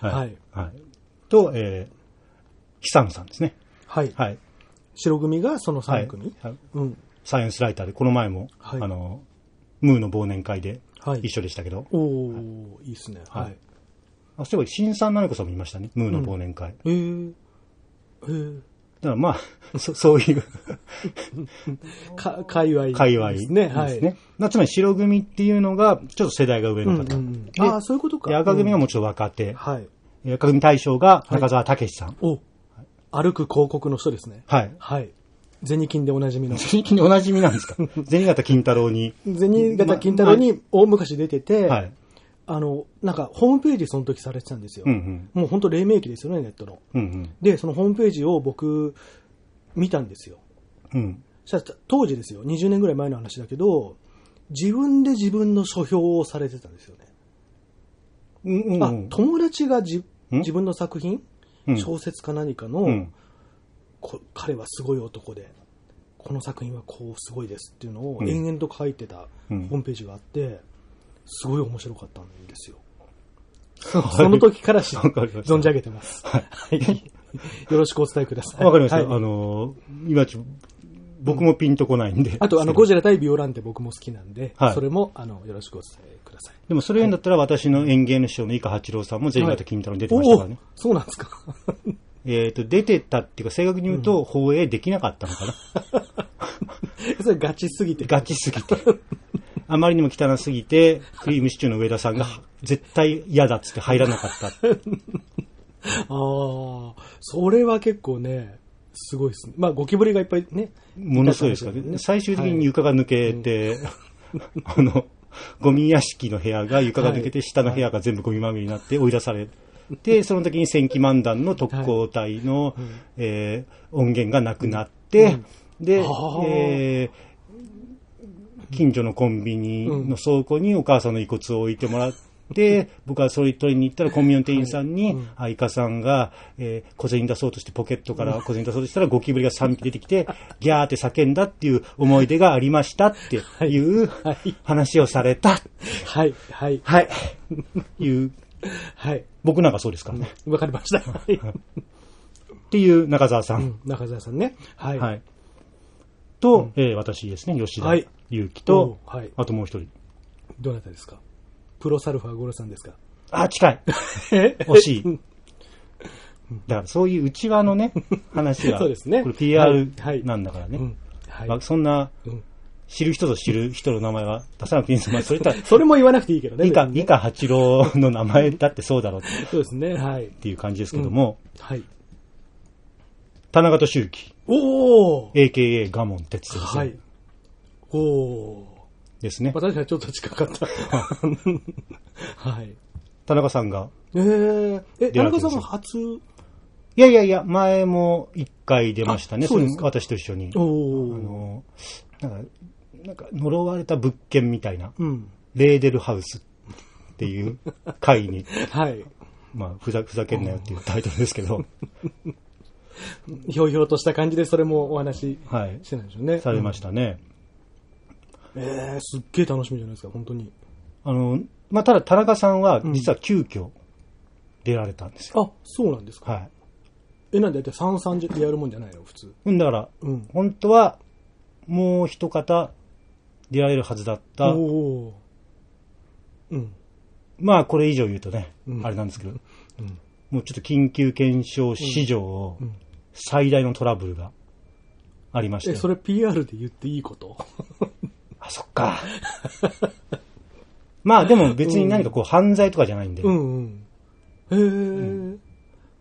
はい。はい。はい、と、えー、久野さんですね。 はい。はい。白組がそのさん組、はいはい、 うん。サイエンスライターで、この前も、はい、あの、ムーの忘年会で一緒でしたけど。はい、 おー、はい、いいっすね。はい。 あ、そういえば、新さんななこさんもいましたね。ムーの忘年会。うん、えー、えー。だからまあ、そそういうか、界隈ですね。 界隈ですね。はい。つまり白組っていうのが、ちょっと世代が上の方。うんうん、ああ、そういうことか。 赤組がもうちょっと若手。うん、はい。赤組大将が中澤武さん。はい、お、 歩く広告の人ですね。はい。はい。銭金でおなじみの。 銭金でおなじみなんですか銭形金太郎に。 銭形金太郎に大昔出てて、はい。あの、なんか、ホームページその時されてたんですよ。うんうん、もう本当黎明期ですよね、ネットの。うんうん、で、そのホームページを僕、見たんですよ。うん。当時ですよ、にじゅうねんぐらい前の話だけど、自分で自分の書評をされてたんですよね。うんうんうん、あ、友達がじ自分の作品、うん、小説か何かの、うん、こ彼はすごい男で、この作品はこうすごいですっていうのを延々と書いてたホームページがあって、すごい面白かったんですよ。その時から存じ上げてます。はい。よろしくお伝えください。 わかりました。はい、あのー、今ちょ、僕もピンとこないんで。 あと、あの、ゴジラ対ビオランテ僕も好きなんで、はい、それも、あの、よろしくお伝えください。 でも、それ言うんだったら、はい、私の演芸の師匠の井川八郎さんも銭形金太郎に出てましたからね。はい、 そうなんですか。 えっと、出てたっていうか、正確に言うと、放映できなかったのかな。 それガチすぎて。 ガチすぎて。あまりにも汚すぎて、クリームシチューの上田さんが絶対嫌だっつって入らなかった。ああ、それは結構ね、すごいですね。まあ、ゴキブリがいっぱいね。 ものすごいですからね。最終的に床が抜けて、はい、あの、ゴミ屋敷の部屋が床が抜けて、はい、下の部屋が全部ゴミまみれになって追い出されて、その時に千機漫談の特攻隊の、はい、えー、音源がなくなって、うん、で、えー、近所のコンビニの倉庫にお母さんの遺骨を置いてもらって、で、僕はそれ取りに行ったらコンビニの店員さんに、はい、イカさんが、えー、小銭出そうとしてポケットから小銭出そうとしたらゴキブリがさんびき出てきて、ギャーって叫んだっていう思い出がありましたっていう話をされた。 はい、はい。 はい。いう。はい。僕なんかそうですからね。 わかりました。はい。 っていう中澤さん。うん、 中澤さんね。はい。はい。 と、うん、えー、私ですね、吉田祐樹と、はい、あともう一人。 どなたですか？プロサルファーゴロさんですか？ あ、近い。惜しい。だからそういう内輪のね、話は、そうですね。これ ピーアール なんだからね。はいはい、まあ、そんな、うん、知る人ぞ知る人の名前は出さなくていいんです。まあ、それとそれも言わなくていいけどね。 以下、以下八郎の名前だってそうだろうって。 そうですね。はい。 っていう感じですけども。うん、はい。田中俊之。 おーエーケーエー ガモン哲先生。はい。 おー。 ですね。 私はちょっと近かった。はい。 田中さんが。 えー、え、田中さんは初？いやいやいや、前も一回出ましたね。そうですか。私と一緒に。おー。あの、なんか、なんか呪われた物件みたいな。うん。レーデルハウスっていう会に。はい。まあ、ふざ、ふざけんなよっていうタイトルですけど。 ひょうひょうとした感じでそれもお話ししてたんでしょうね。はい、 されましたね。 うん、えー、すっげえ楽しみじゃないですか、本当に。 あの、まあ、ただ田中さんは実は急遽出られたんですよ。 うん、あ、そうなんですか。はい。え、なんでだってさんさんでやるもんじゃないの普通。 うん、だから、うん、本当はもう一方出られるはずだった。おー。うん。まあ、これ以上言うとね、うん、あれなんですけど、うん、もうちょっと緊急検証史上最大のトラブルがありまして。 え、それ ピーアール で言っていいこと？ あ、そっか。まあでも別に何かこう犯罪とかじゃないんで。うんうん。へえ、うん。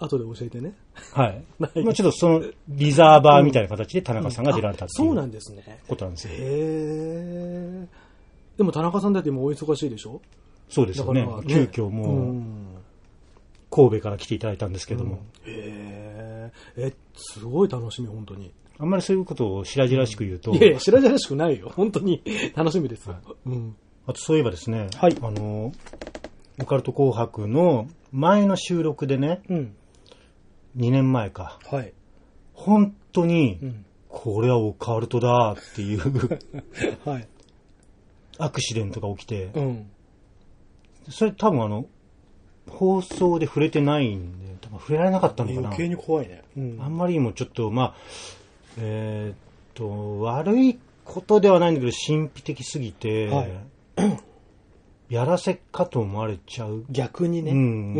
後で教えてね。 はい。まあちょっとその、リザーバーみたいな形で田中さんが出られたっていう、 そうなんですね。 ことなんですよ。 へえ。でも田中さんだって今お忙しいでしょ？ そうですよね。ね、急遽もう、神戸から来ていただいたんですけども。 うん、へえ。え、すごい楽しみ、本当に。 あんまりそういうことを白々しく言うと。 いやいや、白々しくないよ。本当に楽しみですよ。はい、うん、 あとそういえばですね、 はい、 あの、オカルト紅白の前の収録でね、うん、にねんまえか。はい。本当に、うん、これはオカルトだっていうはい、アクシデントが起きて、うん、それ多分あの、放送で触れてないんで、多分触れられなかったのかな。 余計に怖いね。 うん、あんまりにもちょっと、まあ、えー、っと、悪いことではないんだけど、神秘的すぎて、はい、やらせかと思われちゃう。 逆にね。うん。うん、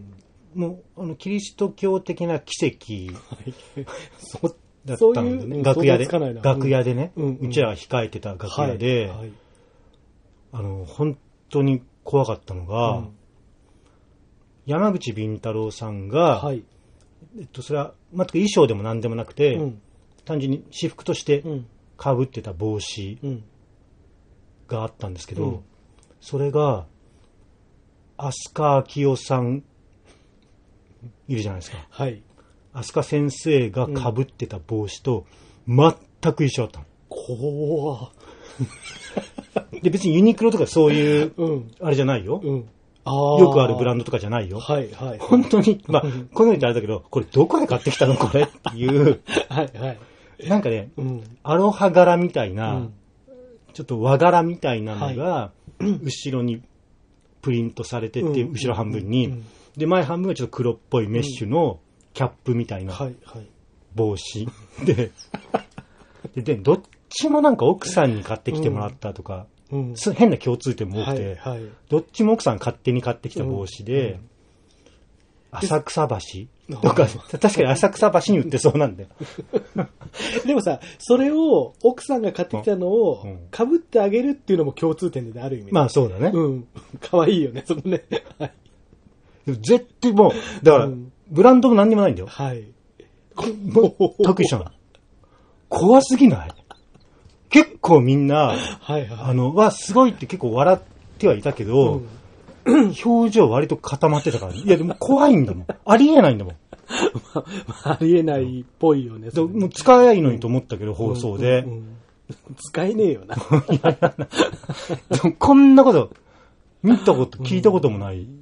もう、あの、キリスト教的な奇跡だったそうんでね。 いう楽屋で、楽屋でね、うん、うちらが控えてた楽屋で、はいはい、あの、本当に怖かったのが、うん、山口敏太郎さんが、はい、えっと、それは、全く衣装でも何でもなくて、うん、単純に私服として被ってた帽子があったんですけど、うん、それが、飛鳥明夫さん、いるじゃないですか。はい。飛鳥先生が被ってた帽子と、全く一緒だったの。 怖ー。で、別にユニクロとかそういう、うん、あれじゃないよ。うん、あよくあるブランドとかじゃないよ。はいはい、はい。本当に、まあ、この人あれだけど、これどこで買ってきたのこれっていう。はいはい。なんかね、うん、アロハ柄みたいな、うん、ちょっと和柄みたいなのが、はい、後ろにプリントされてて、うん、後ろ半分に、うん、で、前半分はちょっと黒っぽいメッシュのキャップみたいな帽子、うん、で, で、で、どっちもなんか奥さんに買ってきてもらったとか、うん、変な共通点も多くて、はいはい、どっちも奥さん勝手に買ってきた帽子で、うんうん、浅草橋とか、確かに浅草橋に売ってそうなんだよ。 でもさ、それを奥さんが買ってきたのを被ってあげるっていうのも共通点である意味。 まあそうだね。 うん。かわいいよね、そのね。はい。 絶対もう、だから、うん、ブランドも何にもないんだよ。はい。もう、たく一緒なの。怖すぎない？結構みんな、はいはい、あの、わ、すごいって結構笑ってはいたけど、うん、表情割と固まってたから、ね、いやでも怖いんだもん。ありえないんだもん。 まあ、ありえないっぽいよね。 うん、もう使えないのにと思ったけど、放送で。うんうんうん、 使えねえよな。いやいやなでもこんなこと、見たこと、聞いたこともない。うん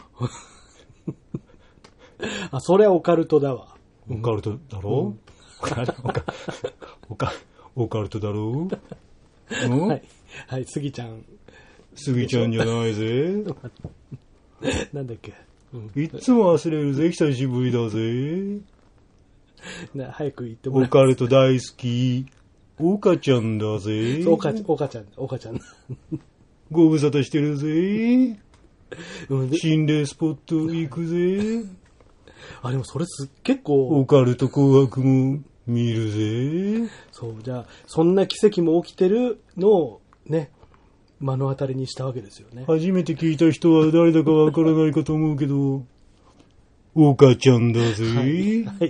あ、それはオカルトだわ。 オカルトだろ、うん、オカオカオカルトだろう、うん、 はい。はい、スギちゃん。 スギちゃんじゃないぜ。 なんだっけ、 うん、いつも忘れるぜ、久しぶりだぜ。 な早く言ってもらえます。 オカルト大好き。オカちゃんだぜ。 オカちゃん、オカちゃん、オカちゃん。 ご無沙汰してるぜ。心霊スポット行くぜ。 あ、でもそれす結構。 オカルト紅白も見るぜ。 そう、じゃあ、そんな奇跡も起きてるのをね、目の当たりにしたわけですよね。 初めて聞いた人は誰だかわからないかと思うけど、オカちゃんだぜ。はい。はい、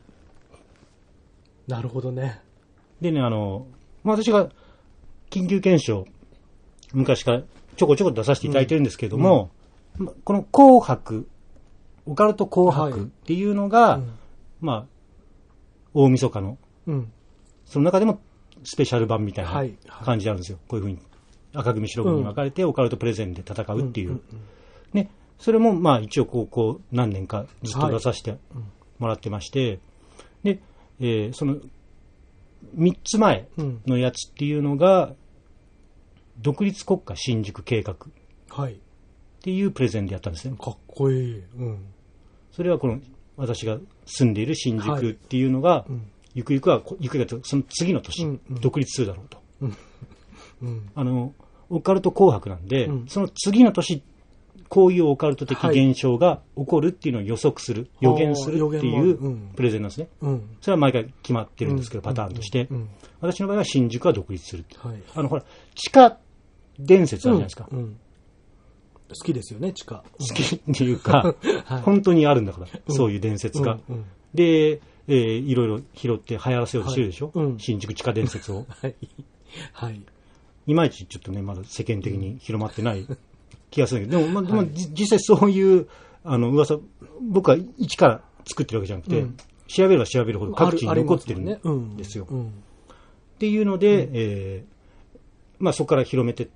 なるほどね。 でね、あの、まあ、私が緊急検証、昔からちょこちょこ出させていただいてるんですけれども、うんうん、この紅白、オカルト紅白っていうのが、はいうん、まあ、大晦日の、うん、その中でもスペシャル版みたいな感じであるんですよ。はいはい、こういうふうに赤組白組に分かれて、うん、オカルトプレゼンで戦うっていう。うんうんうん、ね、それもまあ一応高校何年かずっと出させてもらってまして、はい、で、えー、そのみっつまえのやつっていうのが、独立国家新宿計画っていうプレゼンでやったんですね。 かっこいい。うん、 それはこの私が住んでいる新宿っていうのが、はいうん、ゆくゆくはゆくゆくはその次の年、うんうん、独立するだろうと、うんうん、あのオカルト紅白なんで、うん、その次の年こういうオカルト的現象が起こるっていうのを予測する、はい、予言するっていうプレゼンなんですね、うん、それは毎回決まってるんですけど、うん、パターンとして、うんうん、私の場合は新宿は独立する、はい、あのほら地下伝説あるじゃないですか、うんうん、 好きですよね、地下。 好きっていうか、はい、本当にあるんだから、うん、そういう伝説が。うんうん、で、えー、いろいろ拾って流行らせようとしてるでしょ、はいうん、新宿地下伝説を。はい。はい。いまいちちょっとね、まだ世間的に広まってない気がするけど、でも、まあ、はい、でも実際そういう、あの、噂、僕は一から作ってるわけじゃなくて、うん、調べれば調べるほど各地に残ってるんですよ。うんうん、っていうので、うん、えー、まあそこから広めてって、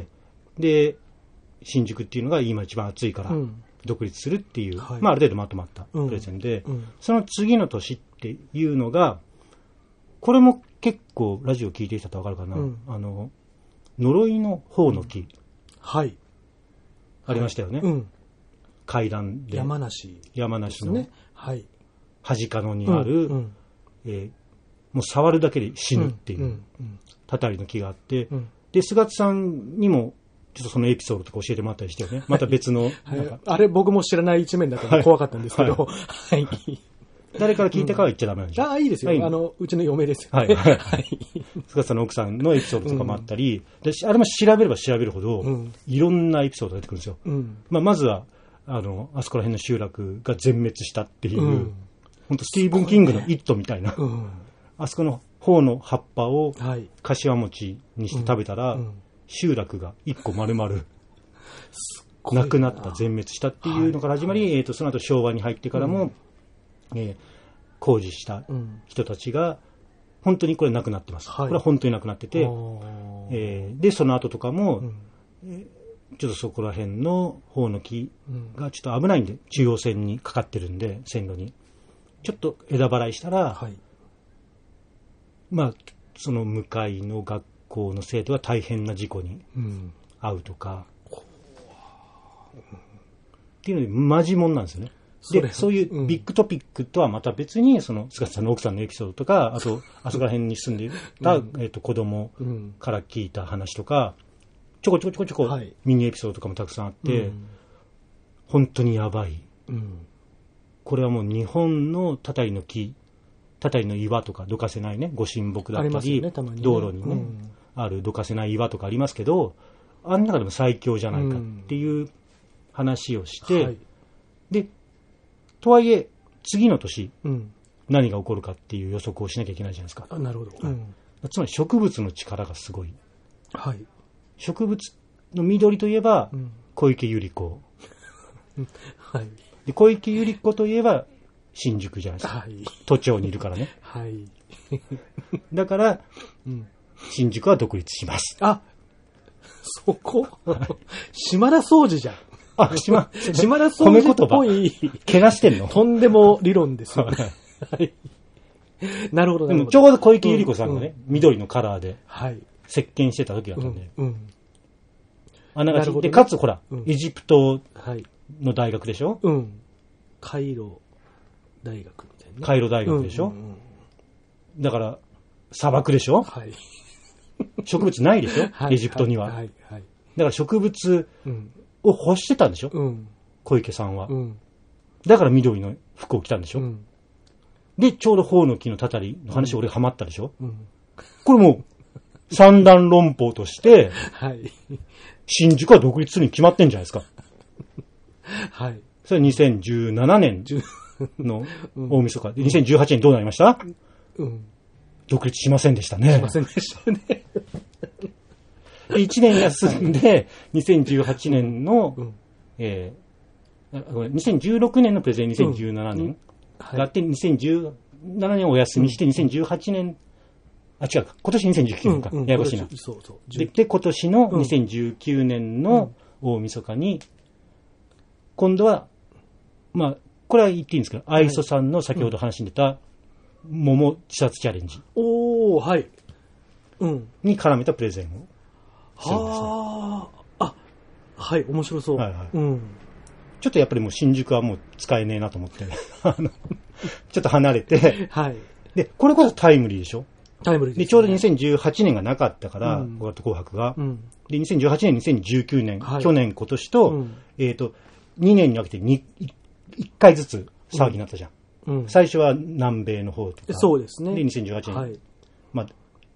うん、で、新宿っていうのが今一番暑いから独立するっていう、うん、まあある程度まとまったプレゼンで、うんうん、その次の年っていうのが、これも結構ラジオ聞いていたとわかるかな、うん、あの、呪いの方の木、うん、はい。ありましたよね。はい、うん、階段で。 山梨、 山梨の、ね、はい。端かのにある、うんうん、えー、もう触るだけで死ぬっていう、たたりの木があって、うん、で、菅津さんにも、ちょっとそのエピソードとか教えてもらったりしてよね。また別の。 はい、あれ、僕も知らない一面だったので怖かったんですけど、はい。 はい、誰から聞いたかは言っちゃダメなんですよ。 うん、ああ、いいですよ。はい、あの、うちの嫁ですよ、ね。はい。はい。 菅津さんの奥さんのエピソードとかもあったり、うん、であれも調べれば調べるほど、うん、いろんなエピソードが出てくるんですよ。うん、まあ、まずは、あの、あそこら辺の集落が全滅したっていう、うん本当スティーブン・キングのイットみたいな、ねうん、あそこの方の葉っぱを柏餅にして食べたら、はいうん、集落が一個丸々なくなった全滅したっていうのから始まり、はいえー、とその後昭和に入ってからも、うんえー、工事した人たちが本当にこれなくなってます、はい、これは本当になくなってて、えー、でその後とかも、うんえー、ちょっとそこら辺の方の木がちょっと危ないんで中央線にかかってるんで線路にちょっと枝払いしたら、はい、まあ、その向かいの学校の生徒が大変な事故に遭うとか、うん、っていうので、マジもんなんですよね。で、そういうビッグトピックとはまた別に、その、菅さんの奥さんのエピソードとか、あと、あそこら辺に住んでいた、うん、えっと、子供から聞いた話とか、ちょこちょこちょこちょこ、はい、ミニエピソードとかもたくさんあって、うん、本当にやばい。うんこれはもう日本のたたりの木、たたりの岩とかどかせないね、ご神木だったり、ねね、道路にね、うん、あるどかせない岩とかありますけど、あん中でも最強じゃないかっていう話をして、うんはい、で、とはいえ、次の年、うん、何が起こるかっていう予測をしなきゃいけないじゃないですか。 あなるほど、 うん。つまり植物の力がすごい。はい、植物の緑といえば、うん、小池百合子。はいで小池百合子といえば新宿じゃないですか、はい、都庁にいるからね、はい、だから、うん、新宿は独立します。 あそこ島田総司じゃん。 あ島島田総司っぽいけなしてんのとんでも理論ですよね、はい、なるほどでもちょうど小池百合子さんがね、うん、緑のカラーで席巻してた時だったんで、うんうん、あながち、ね、でかつほら、うん、エジプトの大学でしょ、うん、 カイロ大学みたいな、ね、 カイロ大学でしょ、うんうんうん、だから砂漠でしょ、はい、植物ないでしょ、はい、エジプトには、はいはいはい、だから植物を欲してたんでしょ、うん、小池さんは、うん、だから緑の服を着たんでしょ、うん、でちょうど頬の木のたたりの話、うん、俺ハマったでしょ、うん、これもう三段論法として、はい、新宿は独立するに決まってんじゃないですか。はい。それはにせんじゅうななねんの大晦日で、にせんじゅうはちねんどうなりました？うん。独立しませんでしたね。 しませんでしたね。 いちねん休んで、にせんじゅうはちねんの、うん、えー、ごめん、にせんじゅうろくねんのプレゼンにせんじゅうななねん、うん、があって、にせんじゅうななねんお休みして、にせんじゅうはちねん、あ、違うか、今年にせんじゅうきゅうねんか、うんうん、ややこしいな。そうそうで。で、今年のにせんじゅうきゅうねんの大晦日に、今度は、まあ、これは言っていいんですけど、はい、愛想さんの先ほど話に出た、桃自殺チャレンジ。 おー、はい。うん。 に絡めたプレゼンをするんですね。 はあ。あ、はい、面白そう。はいはい。うん。 ちょっとやっぱりもう新宿はもう使えねえなと思って、あの、ちょっと離れて、はい。で、これこそタイムリーでしょ？ タイムリーです、ね。 で、ちょうどにせんじゅうはちねんがなかったから、うん、ごがつ紅白が。うん。で、にせんじゅうはちねん、にせんじゅうきゅうねん、はい、去年、今年と、うん、えっと、にねんに分けてにいっかいずつ騒ぎになったじゃん。うん、最初は南米の方とか。 そうですね。 で、にせんじゅうはちねん。はい、まあ、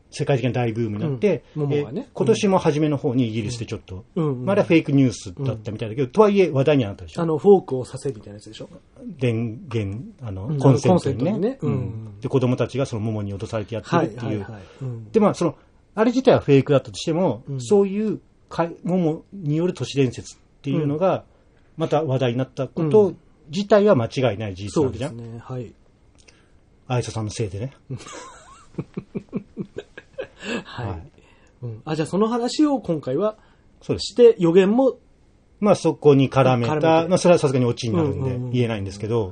世界的な大ブームになって、 うん、桃がね、 今年も初めの方にイギリスでちょっと、 うんうん、 まだフェイクニュースだったみたいだけど、うん、とはいえ話題にはなったでしょ。 あの、フォークをさせみたいなやつでしょ。 電源、あの、コンセントにね。 にねうんうんで、子供たちがその桃に脅されてやってるっていう。はいはいはいうん、で、まあ、その、あれ自体はフェイクだったとしても、うん、そういう桃による都市伝説っていうのが、また話題になったこと自体は間違いない事実なんじゃん。 そうですね。はい。 愛想さんのせいでね。 はい。はいうん、あ、じゃあその話を今回はそうですして、予言も。 まあそこに絡めた、めまあそれはさすがにオチになるんで言えないんですけど。 うんうんうん、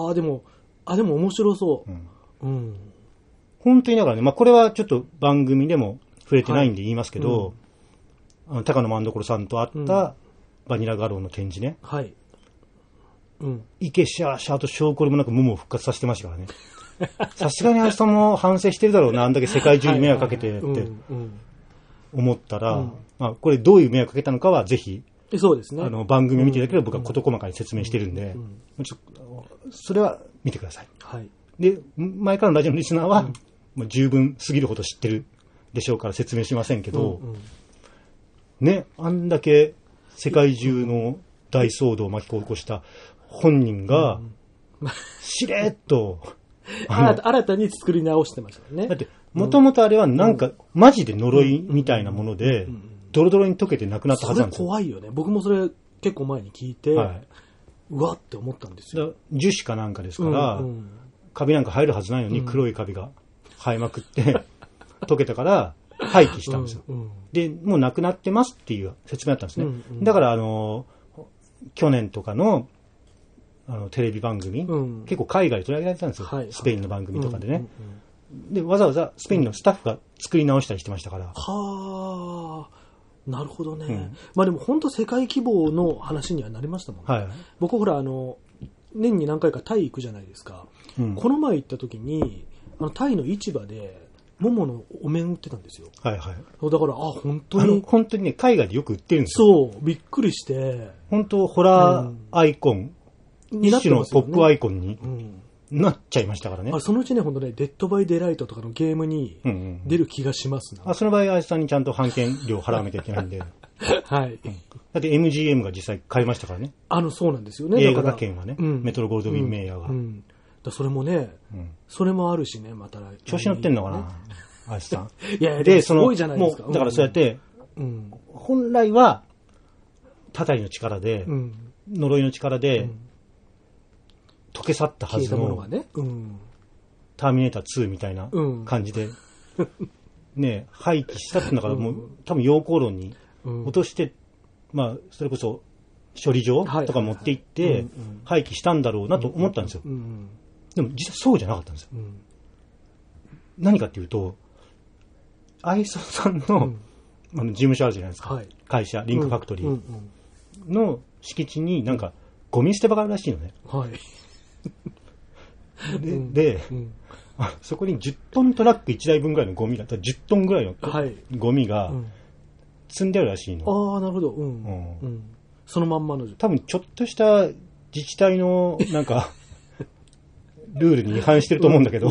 ああ、でも、あ、でも面白そう。うん。うん、 本当にだからね、まあこれはちょっと番組でも触れてないんで言いますけど、はいうん、あの高野万所さんと会ったバニラガローの展示ね。 はい。 うん。池シャーシャーと証拠でもなく桃を復活させてましたからね。さすがにあいつも反省してるだろうな、あんだけ世界中に迷惑かけてって思ったら、まあこれどういう迷惑かけたのかはぜひ、 そうですね。 あの番組を見ていただければ僕は事細かに説明してるんで、ちょっとそれは見てください。 はい。 で、前からのラジオのリスナーは、もう十分すぎるほど知ってるでしょうから説明しませんけど、うんうん、ね、あんだけ世界中の大騒動を巻き起こした本人が、しれっと、 新たに作り直してましたね。 だって、もともとあれはなんか、マジで呪いみたいなもので、ドロドロに溶けてなくなったはずなんですよ。 それ怖いよね。僕もそれ結構前に聞いて、はい、うわって思ったんですよ。 樹脂かなんかですから、うんうん、カビなんか生えるはずないのに黒いカビが生えまくって、溶けたから廃棄したんですよ。うんうん、で、もうなくなってますっていう説明だったんですね。うんうん、だから、あの、去年とかの、あのテレビ番組、うん、結構海外で取り上げられてたんですよ、はい、スペインの番組とかでね、うんうんうん、でわざわざスペインのスタッフが作り直したりしてましたから、 はあなるほどね、うん、まあでも本当世界規模の話にはなりましたもんね、はい、僕ほらあの年に何回かタイ行くじゃないですか、うん、この前行った時にあのタイの市場で桃のお面売ってたんですよ。 はいはい。 だから、あ、本当に。 本当にね、海外でよく売ってるんですよ。 そう、びっくりして。 本当、ホラーアイコン、うん、一種のポップアイコンになっちゃいましたからね。うん、 あそのうちね、本当ね、デッドバイデイライトとかのゲームに出る気がしますね。 うんうん、あその場合、あいつさんにちゃんと版権料払わなきゃいけないんで。 はい、うん。 だって エムジーエム が実際買いましたからね。 あの、そうなんですよね。 映画化権はね、うん、メトロゴールドウィンメイヤーが。うんうんだそれもね、うん、それもあるしね、また、ね、 調子乗ってんのかな、あいつさん。 いやいや、で、すごいじゃないですか。 もうだからそうやって、うん、本来は、たたりの力で、うん、呪いの力で、うん、溶け去ったはずの、ものがねうん、ターミネーターツーみたいな感じで、うん、ね、廃棄したっていうのが、もう、多分溶鉱炉に落として、うん、まあ、それこそ、処理場とか持って行って、廃棄したんだろうなと思ったんですよ。うんうん、でも実際そうじゃなかったんですよ。うん、何かっていうと、愛想さんの、うん、あの事務所あるじゃないですか。はい、会社、リンクファクトリーの敷地になんかゴミ捨て場があるらしいのね。はい、で、うん、でうんあ、そこにじゅっトントラックいちだいぶんぐらいのゴミが、じゅっトンぐらいのゴミが積んであるらしいの。 はい、ああ、なるほど。うんうんうんそのまんまの多分ちょっとした自治体のなんかルールに違反してると思うんだけど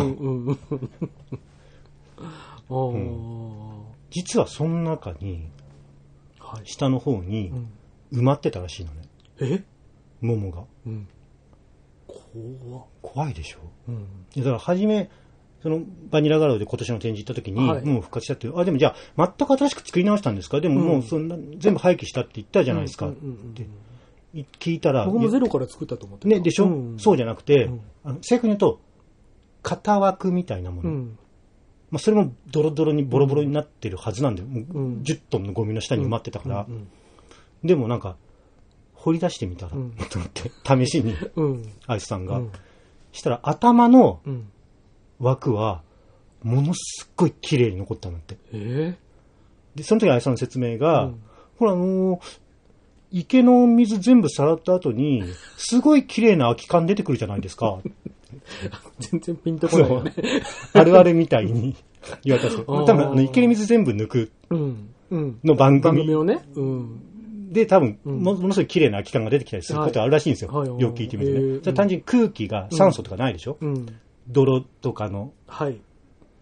実はその中に下の方に埋まってたらしいのね、 え桃が、うん、怖怖いでしょ、うん、だから初めそのバニラガローで今年の展示行った時に、はい、もう復活したって、あ、でもじゃあ全く新しく作り直したんですか、でももうそんな、うん、全部廃棄したって言ったじゃないですか、うんうんうんうん、って聞いたら。 僕もゼロから作ったと思ってた。 ね、でしょ、うんうん、そうじゃなくて、うん、あの正確に言うと、型枠みたいなもの。うんまあ、それもドロドロにボロボロになってるはずなんだよ。うん、じゅっトンのゴミの下に埋まってたから。うんうんうん、でもなんか、掘り出してみたら、うん、と思って、試しに、うん、アイスさんが、うん。したら頭の、うん枠はものすっごい綺麗に残ったのって。えー、でその時あやさんの説明が、うん、ほらあのー、池の水全部さらった後にすごい綺麗な空き缶出てくるじゃないですか。 全然ピンとこないよね。 あるあるみたいに言われたんですよ。多分あの池の水全部抜くの番組、 うんうん、番組をね。うんで、多分、うん、ものすごい綺麗な空き缶が出てきたりすることあるらしいんですよ。はい、よく聞いてみるとね。それ単純に空気が酸素とかないでしょ、うんうん、泥とかの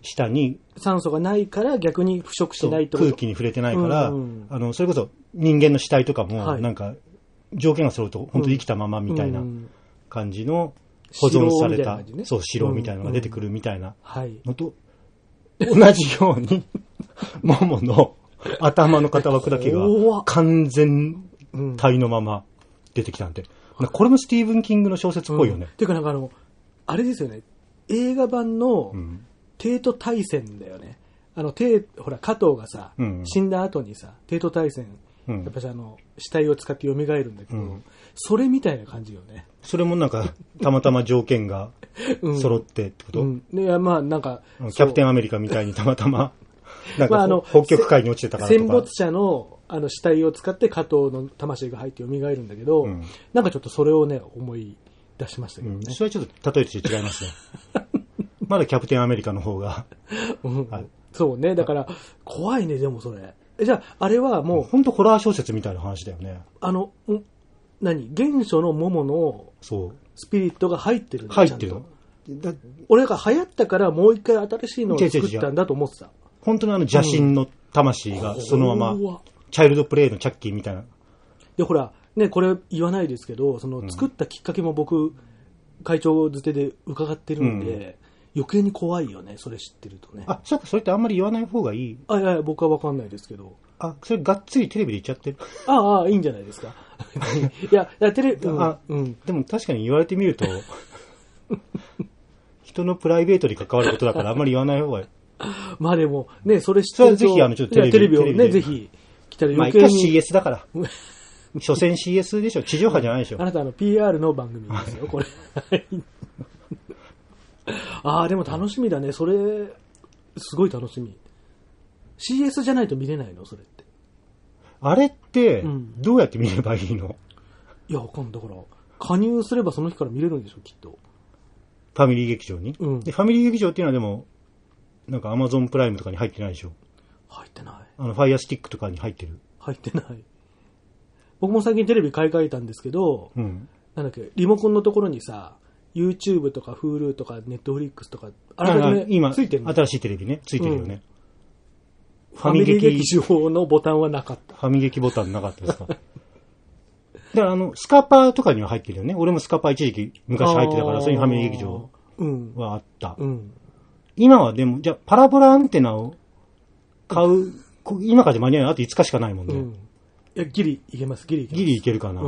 下に酸素がないから逆に腐食しないってこと。 空気に触れてないから、うんうん、あのそれこそ人間の死体とかもなんか条件が揃うと本当に生きたままみたいな感じの保存された、ね、そう屍蝋みたいなのが出てくるみたいなのと同じようにももの頭の片枠だけが完全体のまま出てきたんで、これもスティーブン・キングの小説っぽいよね。 うん、ていうかなんかあのあれですよね、映画版の帝都大戦だよね。あの帝ほら加藤がさ、うん、死んだ後にさ帝都大戦、うん、やっぱりあの死体を使って蘇るんだけど、うん、それみたいな感じよね。 それもなんかたまたま条件が揃ってってこと？ うんうん、いやまあなんかキャプテンアメリカみたいにたまたまなんか、まあ、あの北極海に落ちてたからとか。 戦没者のあの死体を使って加藤の魂が入って蘇るんだけど、うん、なんかちょっとそれをね思い出しましたけどね。 うん、それはちょっと例えと違いますね。まだキャプテンアメリカの方が、 うんはい、そうね。だから怖いね。でもそれじゃああれはもう本当ホラー小説みたいな話だよね。 あの何原初の桃のスピリットが入ってるんだ。 入ってる。 俺が流行ったからもう一回新しいのを作ったんだと思ってた。 本当にあの邪神の魂がそのまま、うん、チャイルドプレイのチャッキーみたいな。 でほらねこれ言わないですけど、その作ったきっかけも僕会長づてで伺ってるんで、うん、余計に怖いよね、それ知ってるとね。 あ、そうか、それってあんまり言わない方がいい。 あ、いやいや僕は分かんないですけど。 あ、それがっつりテレビで言っちゃってる。 ああ、いいんじゃないですか。いや、いやテレビ、うん、 あ、うん、でも確かに言われてみると人のプライベートに関わることだからあんまり言わない方がいい。 まあでもね、それ知ってると、 ぜひあのちょっとテレビ、 テレビをねぜひ来たら余計に。 まあ、シーエス だから。所詮 シーエス でしょ、地上波じゃないでしょ。 あなたの ピーアール の番組ですよこれ。ああでも楽しみだね、それすごい楽しみ。シーエス じゃないと見れないのそれって。 あれってどうやって見ればいいの？ うん、いやわかんない。だから加入すればその日から見れるんでしょきっと。 ファミリー劇場に、 うん、 でファミリー劇場っていうのはでもなんかアマゾンプライムとかに入ってないでしょ。 入ってない。 あのファイアスティックとかに入ってる。 入ってない。僕も最近テレビ買い替えたんですけど、うん、なんだっけリモコンのところにさ YouTube とか Hulu とか Netflix とかあらかじめ今ついてるの。 新しいテレビねついてるよね。 うん、ファミリー劇場のボタンはなかった。 ファミ劇ボタンなかったですか。だからあのスカパーとかには入ってるよね。俺もスカパー一時期昔入ってたからそういうファミリー劇場はあった。うんうん、今はでもじゃあパラボラアンテナを買う今からで間に合うのあといつかしかないもんね。うん、いやギリいけます。ギリいけます。 ギリいけるかな。 うんうん、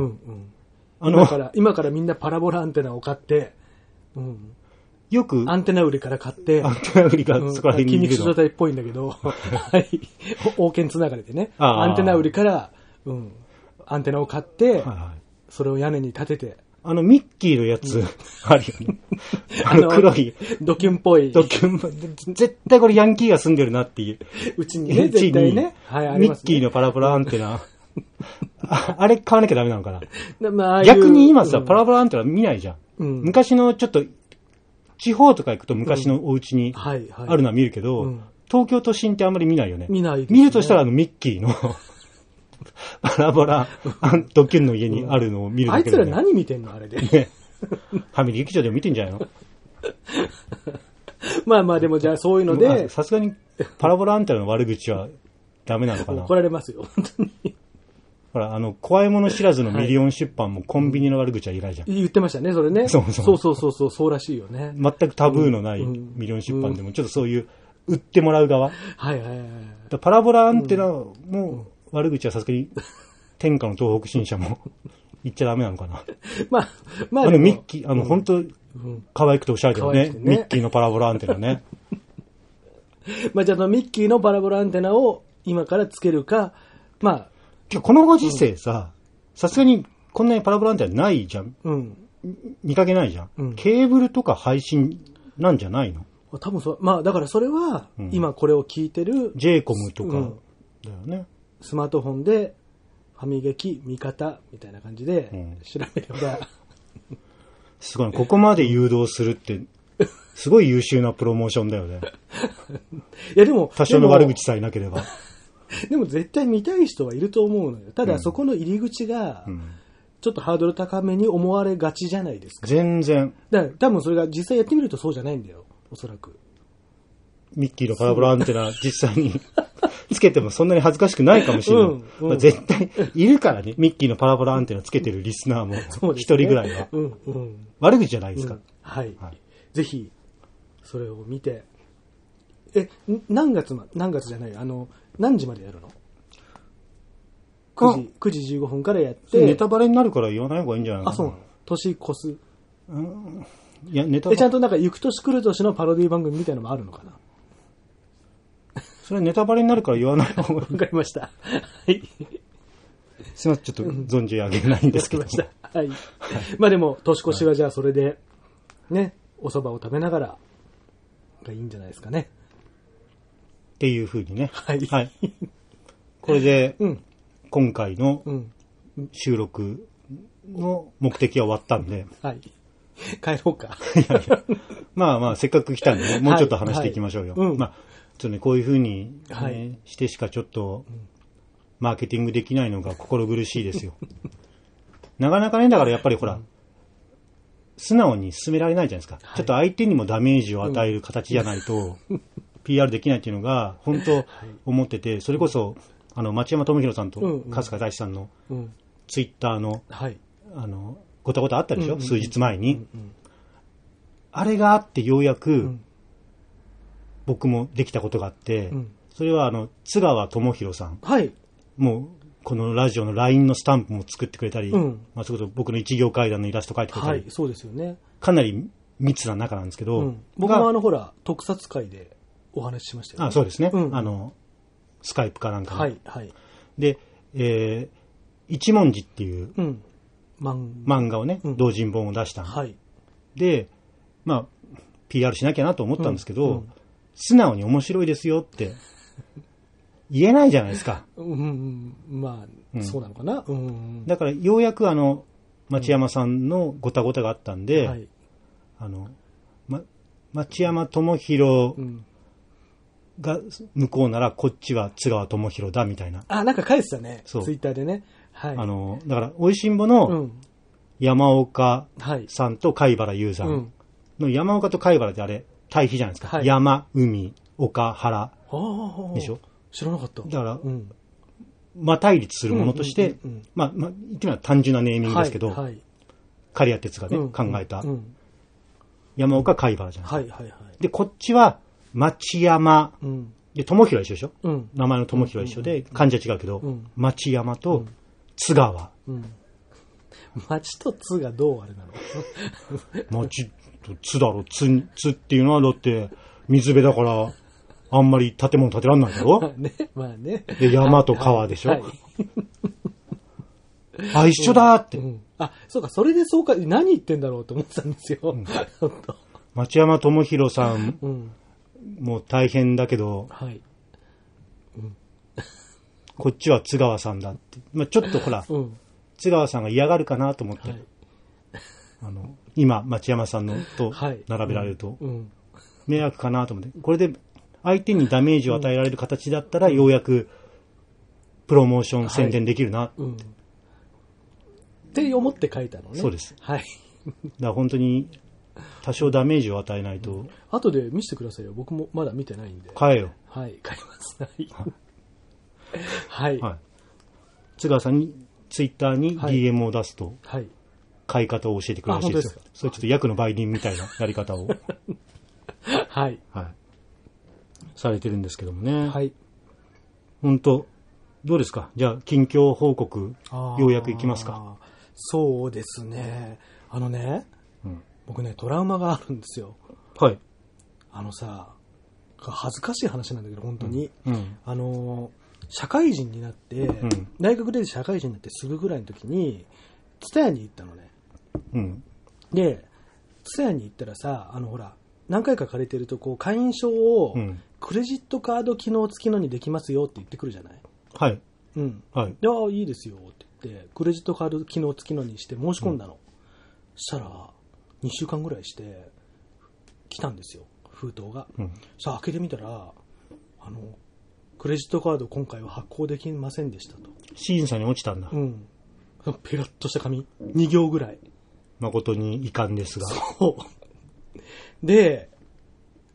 あの今から今からみんなパラボラアンテナを買って、うん、よくアンテナ売りから買ってアンテナ売りがそこら辺にいるの。 筋肉状態っぽいんだけど、はい、王権つながりでね。アンテナ売りから、うん、アンテナを買って、はいはい、それを屋根に立てて。 あのミッキーのやつ、うん、あるよね。あの黒いドキュンっぽい。 ドキュン絶対これヤンキーが住んでるなっていう。 うちにね絶対ね。 はい、ありますね。ミッキーのパラボラアンテナ。あ, あれ買わなきゃダメなのかな。 まあ、 逆に今さ、うん、パラボラアンテナ見ないじゃん、うん。昔のちょっと地方とか行くと昔のお家にあるのは見るけど、うんはいはい、東京都心ってあんまり見ないよね。 見ないですね。 見るとしたらあのミッキーのパラボラドキュンの家にあるのを見るだけで、ね、 あいつら何見てんのあれで。 ね、ファミリー劇場でも見てんじゃないの。 まあまあでもじゃあそういうのでさすがにパラボラアンテナの悪口はダメなのかな。 怒られますよ本当に。 ほらあの怖いもの知らずのミリオン出版もコンビニの悪口は言えないじゃん、 はい、言ってましたねそれね。 そうそうそうそうそうそうらしいよね。 全くタブーのないミリオン出版でもちょっとそういう売ってもらう側、 はいはいはい、 パラボラアンテナも悪口はさすがに天下の東北新社も言っちゃダメなのかな。 まあまああのミッキーあの、うん、本当可愛くておしゃれだよね、ねミッキーのパラボラアンテナね。 まあじゃあミッキーのパラボラアンテナを今からつけるか、まあこのご時世さ、さすがにこんなにパラボラアンテナないじゃん、うん、見かけないじゃん、うん、ケーブルとか配信なんじゃないの。 多分そう、まあだからそれは、うん、今これを聞いてるジェイコム とかだよね、うん、 スマートフォンでファミ劇見方みたいな感じで調べれば、 うん、すごいここまで誘導するってすごい優秀なプロモーションだよね。 いやでも多少の悪口さえなければ。 でも絶対見たい人はいると思うのよ。ただそこの入り口がちょっとハードル高めに思われがちじゃないですか。 全然。 だから多分それが実際やってみるとそうじゃないんだよおそらく。 ミッキーのパラボラアンテナ実際につけてもそんなに恥ずかしくないかもしれない。うんうん、まあ、絶対いるからね、ミッキーのパラボラアンテナつけてるリスナーも一人ぐらいは。うんうん、悪口じゃないですか。うん、 はい、はい。ぜひ、それを見て、え、何月ま、何月じゃない、あの、何時までやるの？ く 時、くじじゅうごふんからやって。 ネタバレになるから言わない方がいいんじゃないかな。 あ、そうなの？年越す。 うん、いや、ネタバレ。 ちゃんとなんか、行く年来る年のパロディ番組みたいなのもあるのかな？ それはネタバレになるから言わない方がいい。 わかりました。はい。 すいません、ちょっと存じ上げないんですけど。わかりました。 はい。まあでも、年越しはじゃあそれで、ね、お蕎麦を食べながら、がいいんじゃないですかね。 っていうふうにね。 はい。 はい。これで、うん、今回の収録の目的は終わったんで。 はい。帰ろうか。 いやいや。まあまあ、せっかく来たんで、ね、もうちょっと話していきましょうよ。はいはい、うん、まあ、ちょっとね、こういうふうに、ね、はい、してしかちょっと、マーケティングできないのが心苦しいですよ。なかなかね、だからやっぱりほら、うん、素直に進められないじゃないですか。はい、ちょっと相手にもダメージを与える形じゃないと、うん、ピーアール できないっていうのが、本当思ってて、それこそ、あの、町山智博さんと春日大志さんの、ツイッターの、はい、あの、ごたごたあったでしょ、うんうん、数日前に、うんうん。あれがあってようやく、うん、僕もできたことがあって、うん、それはあの、津川智博さん。はい。もう、このラジオの ライン のスタンプも作ってくれたり、うん、まあ、それこそ僕の一行階段のイラスト描いてくれたり、 はい、そうですよね。 かなり密な中なんですけど、うん、 僕もあの、ほら、特撮会でお話ししましたよね。 あ、そうですね。うん、あの、スカイプかなんかで。はい、はい。で、えー、一文字っていう、うん、漫画をね、うん、同人本を出したの。はい。で、まあ、ピーアール しなきゃなと思ったんですけど、うんうん、素直に面白いですよって言えないじゃないですか。 うん、まあ、うん、そうなのかな。うん、 だからようやくあの町山さんのごたごたがあったんで、うん、はい、あの、ま、町山智博が向こうならこっちは津川智博だみたいな。 あ、なんか返したね。ツイッターでね。はい。 あの、だからおいしんぼの山岡さんと貝原雄山。うんの山岡と貝原ってあれ対比じゃないですか、はい、山、海、岡、原でしょ。 知らなかった。 だから、うん、まあ対立するものとして、うんうんうんうん、まあ、まあ、言ってみれば単純なネーミングですけど、はいはい、刈谷哲がね、うんうん、考えた、うん、山岡、貝原じゃないですか、はいはいはい、でこっちは町山、うん、で友広は一緒でしょ、うん、名前の友広は一緒で、うん、漢字は違うけど、うん、町山と津川、うんうん、 町と津がどうあれなの町津だろ、津、津っていうのはだって水辺だからあんまり建物建てらんないだろ。まあね、まあね。で山と川でしょ。はいはい、あ、一緒だって、うんうん。 あ、そうか、それでそうか、何言ってんだろうと思ってたんですよ。うん、 町山智博さん、うん、もう大変だけど、はいうん、こっちは津川さんだって、まあ、ちょっとほら、うん、津川さんが嫌がるかなと思って。はい、あの今町山さんのと並べられると迷惑かなと思って、これで相手にダメージを与えられる形だったらようやくプロモーション宣伝できるなって、はいうん、 って思って書いたのね。 そうです。はい。だから本当に多少ダメージを与えないと、うん、 後で見せてくださいよ。僕もまだ見てないんで。 買えよ。 はい、買います。はい。はい。 津川さんにツイッターに ディーエム を出すと、はい。はい買い方を教えてくれるらしいですよ。それちょっと役の売人みたいなやり方を。はい。はい。されてるんですけどもね。はい。本当どうですか？じゃあ、近況報告、ようやくいきますか？ そうですね。あのね、うん、僕ね、トラウマがあるんですよ。はい。あのさ、恥ずかしい話なんだけど、本当に。うんうん、あの、社会人になって、うん、大学で社会人になってすぐぐらいの時に、ツタヤに行ったのね。うん、で、ツヤに行ったらさ、あのほら、何回か借りてると、こう、会員証を、クレジットカード機能付きのにできますよって言ってくるじゃない。はい。うん。はい。で、ああ、いいですよって言って、クレジットカード機能付きのにして申し込んだの。うん、そしたら、にしゅうかんぐらいして、来たんですよ、封筒が。うん、さあ、開けてみたら、あの、クレジットカード今回は発行できませんでしたと。 審査に落ちたんだ。 うん。ペラッとした紙。に行ぐらい。 誠に遺憾ですが。 そう。で、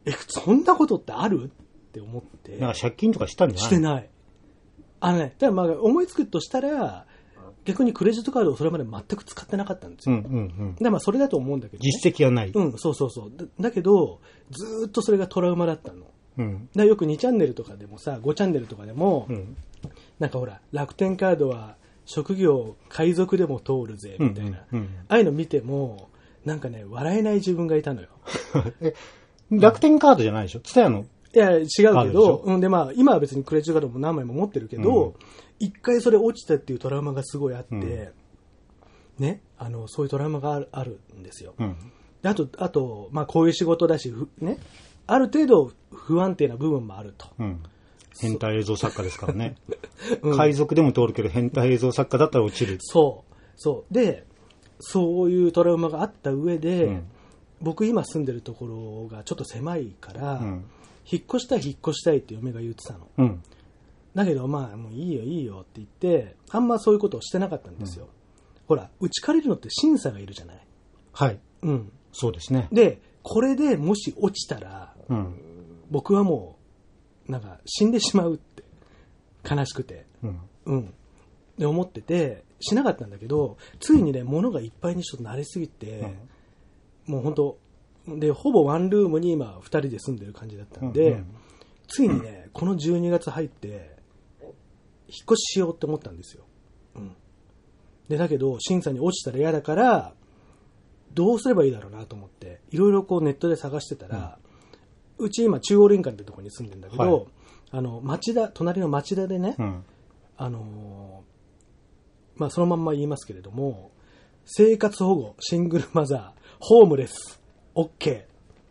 え、そんなことってあるって思って。 なんか借金とかしたんじゃない？ してない。あのね、だからまあ思いつくとしたら、逆にクレジットカードをそれまで全く使ってなかったんですよ。 うんうんうん。 でまあそれだと思うんだけど、ね。 実績はない。 うん、そうそうそう。だ, だけど、ずーっとそれがトラウマだったの。 うん。 だよくにチャンネルとかでもさ、ごチャンネルとかでも、うん、なんかほら、楽天カードは職業海賊でも通るぜ、みたいな、うんうんうん。ああいうの見ても、なんかね、笑えない自分がいたのよ。 え、楽天カードじゃないでしょ？ツタヤの。 いや、違うけど、うん、で、まあ、今は別にクレジットカードも何枚も持ってるけど、一、うん、回それ落ちたっていうトラウマがすごいあって、うん、ね、あの、そういうトラウマがある、あるんですよ。うん、であと、あと、まあ、こういう仕事だし、ね、ある程度不安定な部分もあると。うん、 変態映像作家ですからね。うん、海賊でも通るけど、変態映像作家だったら落ちる。 そう。そう。で、そういうトラウマがあった上で、うん、僕今住んでるところがちょっと狭いから、うん、引っ越したい引っ越したいって嫁が言ってたの、うん、だけどまあもういいよいいよって言ってあんまそういうことをしてなかったんですよ、うん、ほらうち借りるのって審査がいるじゃない。 はい、うん、そうですね。 でこれでもし落ちたら、うん、僕はもうなんか死んでしまうって悲しくて、うんうん、で思っててしなかったんだけどついにね物がいっぱいにちょっと慣れすぎて、うん、もう本当でほぼワンルームに今ふたりで住んでる感じだったんで、うんうん、ついにねこのじゅうにがつ入って引っ越ししようって思ったんですよ、うん、でだけど審査に落ちたら嫌だからどうすればいいだろうなと思っていろいろこうネットで探してたら、うん、うち今中央林間ってところに住んでるんだけど、はい、あの町田隣の町田でね、うん、あのー、まあそのまんま言いますけれども生活保護シングルマザーホームレスOK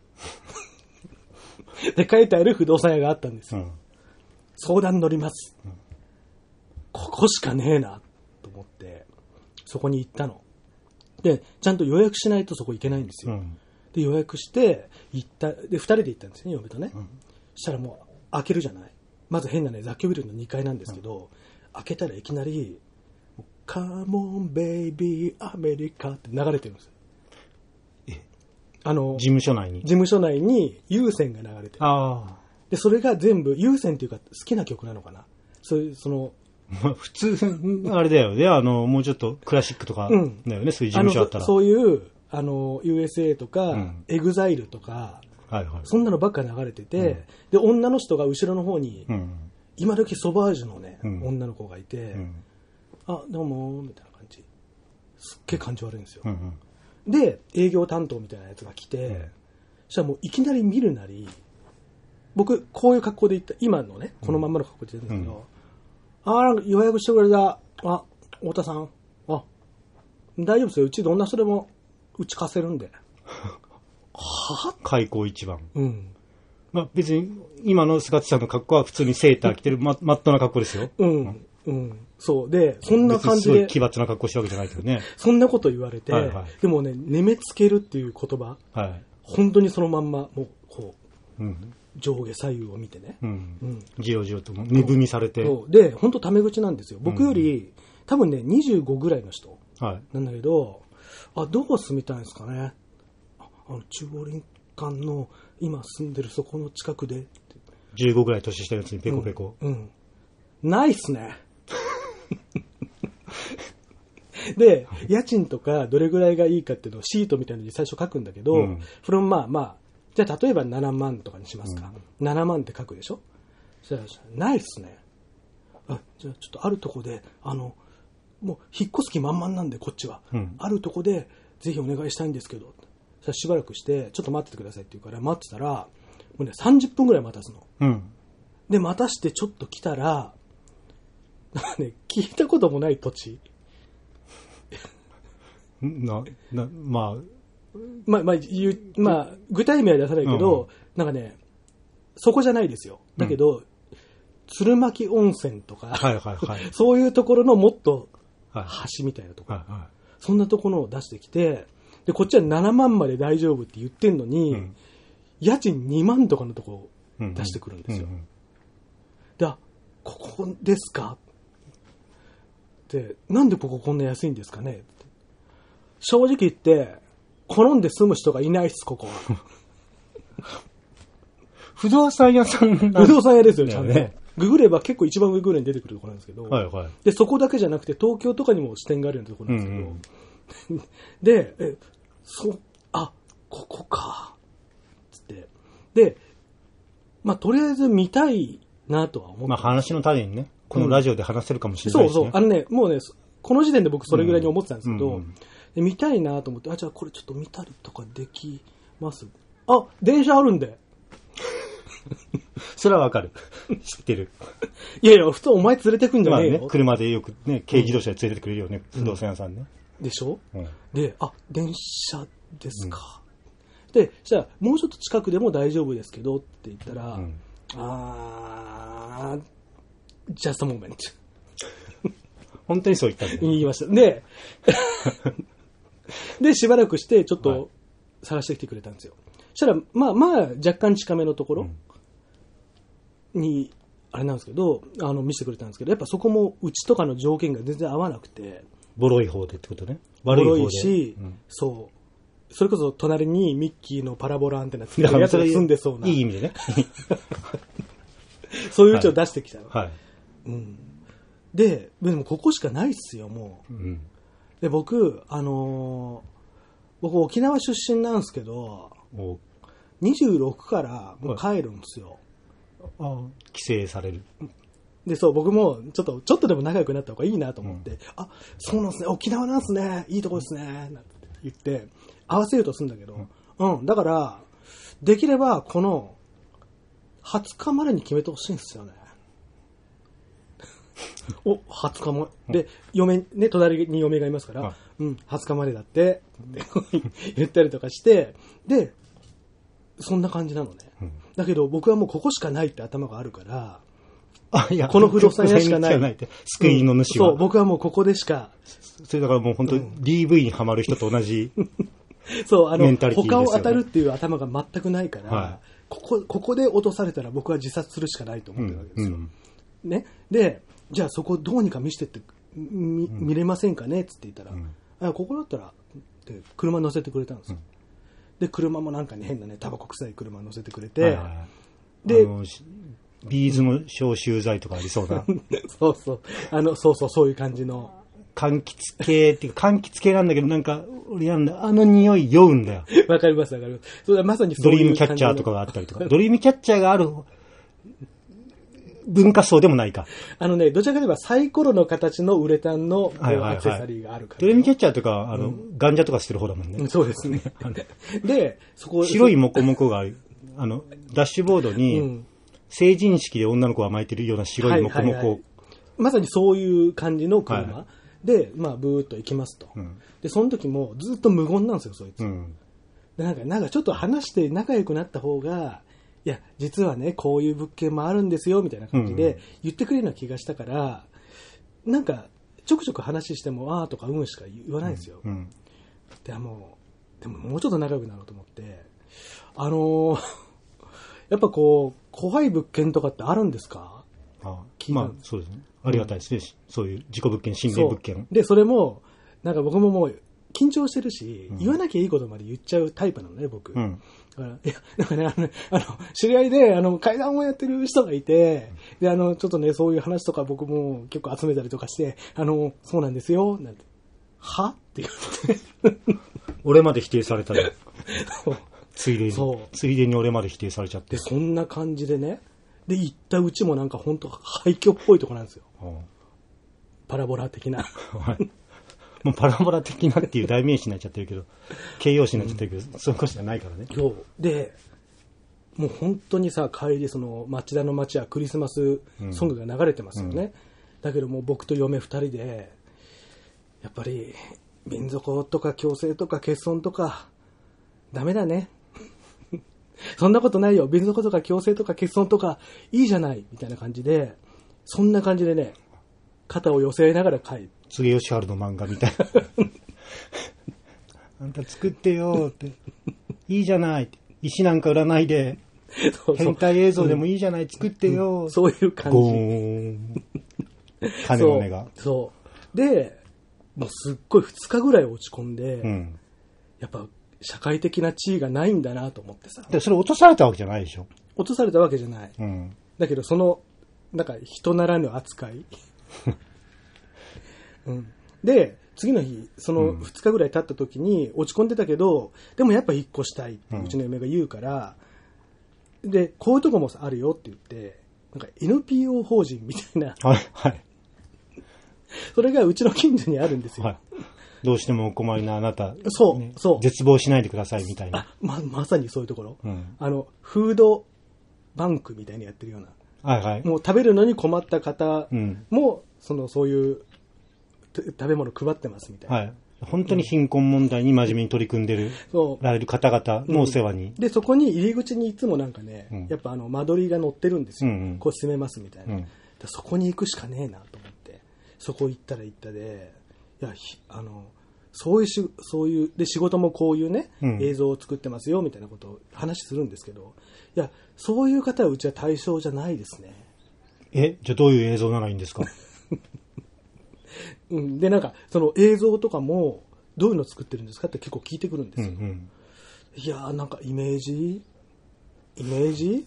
で書いてある不動産屋があったんですよ、うん、相談乗ります、うん、ここしかねえなと思ってそこに行ったのでちゃんと予約しないとそこ行けないんですよ、うん、で予約して行ったでふたりで行ったんですね嫁とね、うん、そしたらもう開けるじゃないまず変なね雑居ビルのにかいなんですけど、うん、開けたらいきなりカモンベイビーアメリカって流れてるんですよ。あの事務所内に事務所内に有線が流れてる。あでそれが全部有線っていうか好きな曲なのかな。そういうそのまあ、普通あれだよねあのもうちょっとクラシックとかだよね、うん、そういう事務所あったらそ, そういうあの ユーエスエー とか、うん、エグザイルとか、はいはい、そんなのばっか流れてて、うん、で女の人が後ろの方に、うん、今時ソバージュのね、うん、女の子がいて、うん、あどうもみたいな感じすっげえ感じ悪いんですよ、うんうんで営業担当みたいなやつが来て、うん、そしたらもういきなり見るなり僕こういう格好で行った今のねこのまんまの格好で行ったんですけど、うん、ああなんか予約してくれたあ太田さんあ大丈夫ですようちどんな人でもうち貸せるんでは開口一番うんまあ別に今の菅さんの格好は普通にセーター着てるマットな格好ですようん、うんうん、そうでそんな感じで、すごい奇抜な格好したわけじゃないけどね。 そんなこと言われて、はいはい、でもね、寝目つけるっていう言葉、はい、本当にそのまんまもうこう、うん、上下左右を見てね、うんうん、じろじろと寝踏みされて、 で本当タメ口なんですよ。僕より、うん、多分ねにじゅうごぐらいの人なんだけど、はい、あどこ住みたいんですかね。ああの中央林間の今住んでるそこの近くで。 じゅうごぐらい年下のやつにペコペコ。 うん、うん、ないっすね。で家賃とかどれぐらいがいいかっていうのをシートみたいなのに最初書くんだけど、うん、それもまあまあじゃあ例えばななまんとかにしますか、うん、ななまんって書くでしょ。そしたらないっすね。あじゃあちょっとあるとこであのもう引っ越す気満々なんでこっちは、うん、あるとこでぜひお願いしたいんですけどそしばらくしてちょっと待っててくださいって言うから待ってたらもうねさんじゅっぷんぐらい待たすの、うん、で待たしてちょっと来たらね、聞いたこともない土地ななまあまあまあ言うまあ具体名は出さないけど、うん、なんかねそこじゃないですよ。だけど、うん、鶴巻温泉とか、はいはいはい、そういうところのもっと橋みたいなところ、はいはいはい、そんなところを出してきてでこっちはななまんまで大丈夫って言ってんのに、うん、家賃にまんとかのところを出してくるんですよ、うんうんうん、であここですかでなんでこここんな安いんですかね。正直言って好んで住む人がいないっすここは不動産屋さん不動産屋ですよ、ちゃんと。 ね、 ググれば結構一番上ぐらいに出てくるところなんですけど、 はいはい、で、 そこだけじゃなくて東京とかにも支店があるようなところなんですけど、うんうん、で、え、そ、あ、ここか、つって。で、まあ、とりあえず見たいなとは思って。 まあ、話の種にね、このラジオで話せるかもしれないし、ね、 そうそう、あのね、もうね、この時点で僕それぐらいに思ってたんですけど、うんうん、で見たいなと思って、あ、じゃあこれちょっと見たりとかできます。あ、電車あるんで。 それはわかる。知ってる。 いやいや、普通お前連れてくんじゃねえよ。まあね、車でよくね、軽自動車で連れてくれるよね、うん、不動産屋さんね。 でしょ、うん、で、あ、電車ですか。うん、で、じゃあもうちょっと近くでも大丈夫ですけどって言ったら、うん、あー、just a moment。 本当にそう言ったんだよ。 言いました。で、で、しばらくしてちょっと探してきてくれたんですよ。そしたら、まあまあ若干近めのところに、あれなんですけど、あの見せてくれたんですけど、やっぱそこもうちとかの条件が全然合わなくて。 ボロい方でってことね。 悪い方で。ボロいし、うん、そう。それこそ隣にミッキーのパラボラアンテナつけてるやつが住んでそうな。 いい意味でね。 そういううちを出してきたの。 はい。 うん。で、でもここしかないっすよ、もう。うん、で、僕、あのー、僕沖縄出身なんですけど、にじゅうろくからもう帰るんですよ。 ああ、帰省される。 で、そう、僕もちょっと、ちょっとでも仲良くなった方がいいなと思って、うん、あ、そうなんですね、沖縄なんですね、いいとこですね、なんて言って、合わせようとするんだけど、うん、うん、だから、できればこのはつかまでに決めてほしいんですよね。お、はつかも。で、嫁、ね、隣に嫁がいますから、はい、うん、はつかまでだって、言ったりとかして、で、そんな感じなのね。うん、だけど僕はもうここしかないって頭があるから、 あ、いや、 この不動産屋しかない。 ない救いの主は、 うん。そう、僕はもうここでしか。 それだからもう本当に ディーブイ にハマる人と同じ、うん、 そう、あの、他を当たるっていう頭が全くないから、はい、ここ、ここで落とされたら僕は自殺するしかないと思ってるわけですよ。うんうん、ね。で、じゃあそこどうにか見せてって、見、見れませんかねって言ったら、うん、あ、ここだったら、って車乗せてくれたんですよ。うんで、車もなんかね、変なね、タバコ臭い車乗せてくれて、はいはいはい、 で、ビーズの消臭剤とかありそうな。 そうそう。あの、そうそう、そういう感じの。 柑橘系っていうか、柑橘系なんだけど、なんか、俺なんだ、あの匂い酔うんだよ。 わかりますわかります。それはまさにそういうドリームキャッチャーとかがあったりとか。ドリームキャッチャーがある文化層でもないか。 あのね、どちらかといえばサイコロの形のウレタンのアクセサリーがあるから、ね。 ドリームキャッチャーとか、あの、うん、ガンジャとかしてる方だもんね。 うん、そうですね。で、そこ白いモコモコがある。あの、ダッシュボードに、うん、成人式で女の子が巻いてるような白いモコモコ、はいはいはい。 まさにそういう感じの車。はい、で、まあ、ブーっと行きますと、うん。で、その時もずっと無言なんですよ、そいつ。うん、でなんか、なんかちょっと話して仲良くなった方が、いや、実はね、こういう物件もあるんですよ、みたいな感じで言ってくれるような気がしたから、うん、なんか、ちょくちょく話しても、あーとかうんしか言わないんですよ。うんうん、でも、でももうちょっと仲良くなろうと思って、あのー、やっぱこう、怖い物件とかってあるんですか？ ああ、まあ、そうですね。ありがたいですね。うん、そういう事故物件、心霊物件。 で、それも、なんか僕ももう、緊張してるし、うん、言わなきゃいいことまで言っちゃうタイプなのね、僕。うん、だからいや、なんかね、あの、あの知り合いで、あの、階段をやってる人がいて、で、あの、ちょっとね、そういう話とか僕も結構集めたりとかして、あの、そうなんですよ、なんて。はって言って。 俺まで否定されたよ。ついでに。そう。ついでに俺まで否定されちゃって。 で、そんな感じでね。で、行ったうちもなんか本当廃墟っぽいとこなんですよ。うん、パラボラ的な。 はい。もうパラボラ的なっていう代名詞になっちゃってるけど、形容詞になっちゃってるけど、うん、そういうことじゃないからね。 そう。で、もう本当にさ、帰りその町田の町はクリスマスソングが流れてますよね。うんうん、だけどもう僕と嫁二人で、やっぱり民族とか共生とか結婚とか、ダメだね。そんなことないよ。民族とか共生とか結婚とかいいじゃない。みたいな感じで、そんな感じでね、肩を寄せ合いながら帰る。 柘植義治の漫画みたいな。あんた作ってよって。いいじゃない。石なんか売らないで。そうそう変態映像でもいいじゃない。うん、作ってよ、 うん。そういう感じ。 ゴーン。金の目が。 そう。そう。で、もうすっごいふつかぐらい落ち込んで、うん、やっぱ社会的な地位がないんだなと思ってさ。 で、それ落とされたわけじゃないでしょ。 落とされたわけじゃない。 うん、 だけど、その、なんか人ならぬ扱い。うん、で、次の日、そのふつかぐらい経った時に落ち込んでたけど、でもやっぱ引っ越したいってうちの嫁が言うから、うん、で、こういうとこもあるよって言って、なんか エヌピーオー 法人みたいな。 はい、はい。 それがうちの近所にあるんですよ。はい。 どうしてもお困りなあなた。 そう、ね、そう。 絶望しないでくださいみたいな。 あ、ま、まさにそういうところ。 うん、 あの、フードバンクみたいにやってるような。 はいはい。 もう食べるのに困った方も、 うん、 その、そういう食べ物配ってますみたいな。 はい。本当に貧困問題に真面目に取り組んでる、うん、られる方々のお世話に、うん。 で、そこに入り口にいつもなんかね、うん、やっぱあの、間取りが載ってるんですよ。うんうん、こう進めますみたいな、うん。そこに行くしかねえなと思って、そこ行ったら行ったで、いや、あの、そういうし、そういう、で、仕事もこういうね、うん、映像を作ってますよ、みたいなことを話するんですけど、いや、そういう方はうちは対象じゃないですね。 え、じゃあどういう映像ならいいんですか？ うん、で、なんか、その映像とかも、どういうの作ってるんですかって結構聞いてくるんですよ。うんうん、いやー、なんかイメージイメージ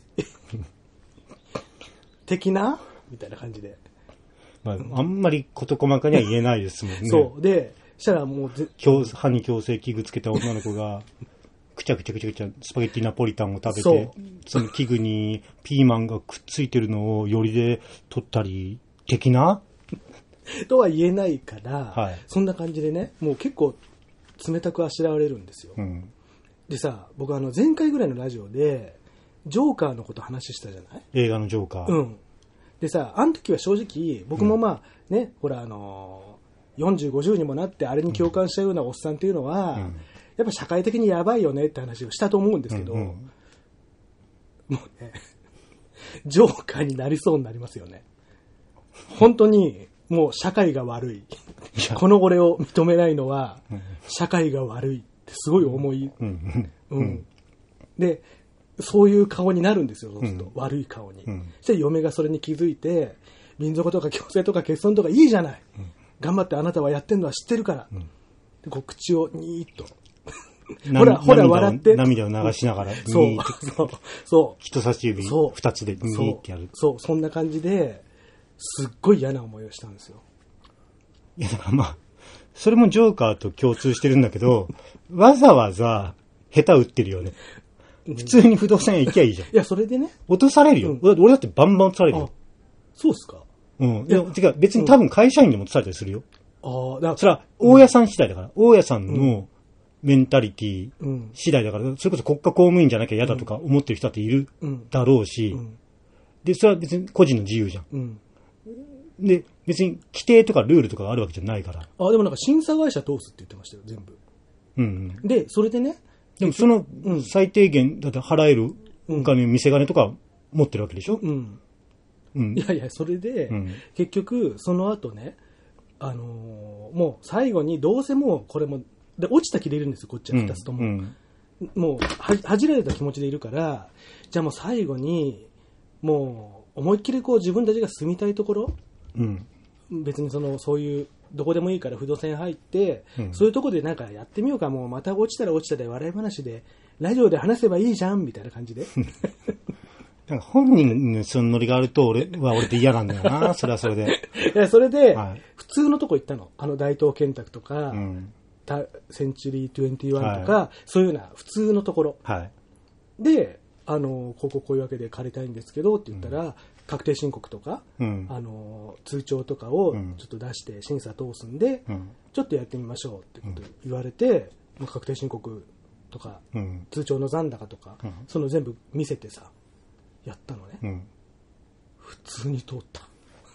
的なみたいな感じで。 まあ、あんまり事細かには言えないですもんね。 そう。で、したらもうぜ、 歯に矯正器具つけた女の子が、くちゃくちゃくちゃくちゃスパゲッティナポリタンを食べて、そ, その器具にピーマンがくっついてるのをよりで取ったり、的なとは言えないから、 はい、 そんな感じでね、もう結構冷たくあしらわれるんですよ。 うん、 でさ、僕あの前回ぐらいのラジオで、ジョーカーのこと話したじゃない？ 映画のジョーカー。 うん。でさ、あの時は正直、僕もまあね、うん、ほらあのー、よんじゅう、ごじゅうにもなってあれに共感したようなおっさんっていうのは、うん、やっぱ社会的にやばいよねって話をしたと思うんですけど、うんうん、もうね、ジョーカーになりそうになりますよね。本当に、もう社会が悪い。この俺を認めないのは、社会が悪いってすごい思い、 うんうん、で、そういう顔になるんですよ、そうすると。うん、悪い顔に。うん、そして嫁がそれに気づいて、民族とか共生とか結婚とかいいじゃない。うん、頑張ってあなたはやってんのは知ってるから。うん、でこう口をにーっと。ほら、ほら笑って。 涙を流しながら、 そう、そう、そう。 人差し指二つでにーってやる。 そう、そんな感じで、すっごい嫌な思いをしたんですよ。 いや、だからまあ、それもジョーカーと共通してるんだけど、わざわざ下手打ってるよね。普通に不動産屋行きゃいいじゃん。 いや、それでね。 落とされるよ。うん、俺だってバンバン落とされるよ。 そうっすか？ うん。いや、てか別に多分会社員でも落とされたりするよ。 ああ、だから。 それは、大家さん次第だから。大家さんのメンタリティ次第だから、それこそ国家公務員じゃなきゃ嫌だとか思ってる人だっているだろうし、うんうん、で、それは別に個人の自由じゃん。うん、で、別に規定とかルールとかがあるわけじゃないから。 あ、でもなんか審査会社通すって言ってましたよ、全部。 うん、うん。 で、それでね。 でもその最低限だって払えるお金、うん、店金とか持ってるわけでしょ？うん。 うん、いやいや、それで、うん、結局、その後ね、あのー、もう最後にどうせもうこれも、で、落ちた気でいるんですよ、こっちは二つとも。うんうん、もうは、恥じられた気持ちでいるから、じゃあもう最後に、もう、思いっきりこう自分たちが住みたいところ、うん、別にその、そういう、どこでもいいから不動産入って、うん、そういうところでなんかやってみようか、もうまた落ちたら落ちたで笑い話で、ラジオで話せばいいじゃん、みたいな感じで。 なんか本人のそのノリがあると俺は俺で嫌なんだよな、それはそれで。 いや、それで、はい、普通のとこ行ったの。あの大東建託とか、うん、センチュリーにじゅういちとか、はい、そういうような普通のところ。はい、で、あの、こここういうわけで借りたいんですけどって言ったら、うん、確定申告とか、うん、あの、通帳とかをちょっと出して審査通すんで、うん、ちょっとやってみましょうってこと言われて、うん、確定申告とか、うん、通帳の残高とか、うん、その全部見せてさ、やったのね。うん、普通に通った。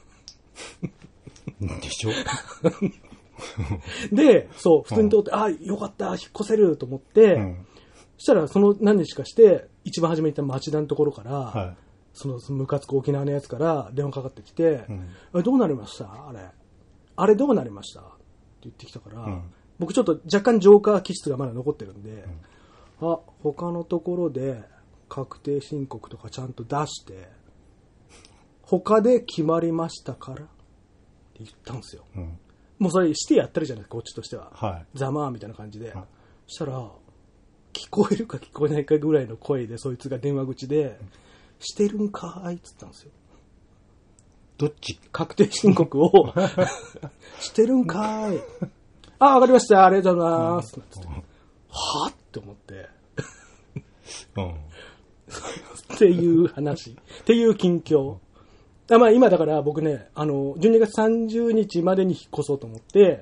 でしょで、そう、普通に通って、うん、ああ、よかった、引っ越せると思って、うん、そしたらその何日かして、一番初めに行った町田のところから、はい、そのムカつく沖縄のやつから電話かかってきて、うん、どうなりましたあれ。あれどうなりましたって言ってきたから、うん、僕ちょっと若干ジョーカー気質がまだ残ってるんで、うん、あ、他のところで確定申告とかちゃんと出して、他で決まりましたからって言ったんですよ。うん、もうそれしてやってるじゃないですか、こっちとしては。はい、ざまーみたいな感じで。はい、そしたら、聞こえるか聞こえないかぐらいの声でそいつが電話口で、 してるんかーいっつったんですよ。 どっち確定申告をしてるんかーい。あ、わかりました。ありがとうございます。うん、はぁって思って。うん、っていう話。っていう近況。あ、まあ今だから僕ね、あの、じゅうにがつさんじゅうにちまでに引っ越そうと思って。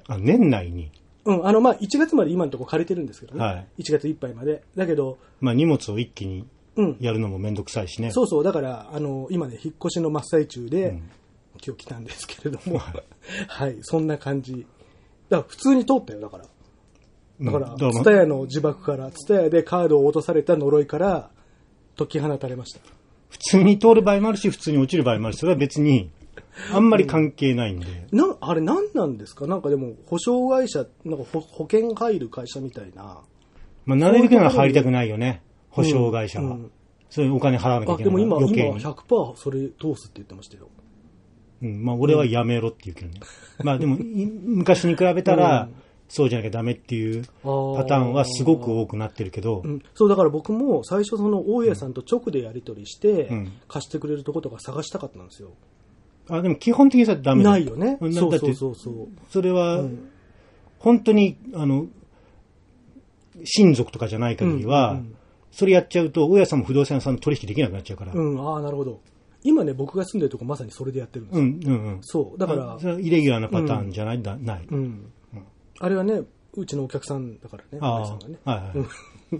あ、年内にうん、あの、まあいちがつまで今のところ借りてるんですけどね。 はい。 いちがついっぱいまで。だけど。 まあ荷物を一気にやるのもめんどくさいしね。 うん、そうそう。だから、あの、今ね、引っ越しの真っ最中で、うん、今日来たんですけれども。はい、そんな感じ。だから普通に通ったよ、だから。だから、ツタヤの呪縛から、ツタヤでカードを落とされた呪いから、解き放たれました。 普通に通る場合もあるし、普通に落ちる場合もあるし、それは別に、あんまり関係ないんで。 うん、な、あれ何なんですか？なんかでも、保証会社、なんか保保険入る会社みたいな。 まあ、なるべくなら入りたくないよね。保証会社は。うんうん、そういうお金払わなきゃいけない。 あ、でも今、今 ひゃくパーセント それ通すって言ってましたよ。 うん、まあ、俺はやめろって言うけどね。うん、まあ、でも、昔に比べたら、うん、そうじゃなきゃダメっていうパターンはすごく多くなってるけど、 うん、そうだから僕も最初その大家さんと直でやり取りして貸してくれるところとか探したかったんですよ。 あ、でも基本的にはダメだ。 ないよね。そうそうそうそう。 それは本当にあの親族とかじゃない限りは、うんうんうん、それやっちゃうと大家さんも不動産屋さんの取引できなくなっちゃうから。 うん、ああなるほど。今ね僕が住んでるとこまさにそれでやってるんですよ。うんうんうん。そうだからそれはイレギュラーなパターンじゃない、うん、だない。うんあれはね、うちのお客さんだからね、お客さんがね。はいはい、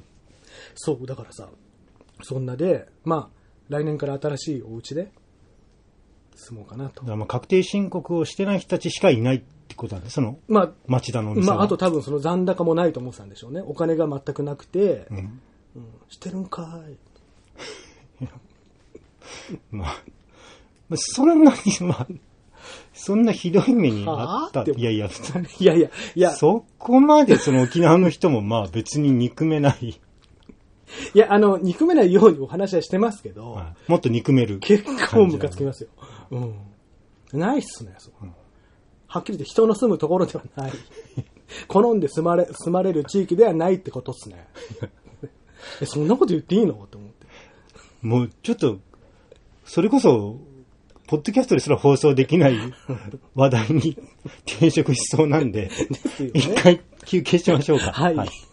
そう、だからさ、そんなで、まあ、来年から新しいお家で住もうかなと。 だからまあ確定申告をしてない人たちしかいないってことなんで、その、まあ、町田のお店は。 まあ、あと多分その残高もないと思ってたんでしょうね。お金が全くなくて、うんうん、してるんかーい。まあ、そんなに、まあ、そんなひどい目にあった。いやいや、 いやいや、いや。 そこまでその沖縄の人もまあ別に憎めない。いや、あの、憎めないようにお話はしてますけど。 はい、もっと憎める。 結構ムカつきますよ。うん。ないっすね、そう。うん、はっきり言って人の住むところではない。好んで住まれ、住まれる地域ではないってことっすね。え、そんなこと言っていいのと思って。 もうちょっと、それこそ、ポッドキャストですら放送できない話題に転職しそうなんで、一、ね、回休憩しましょうか。 はい。はい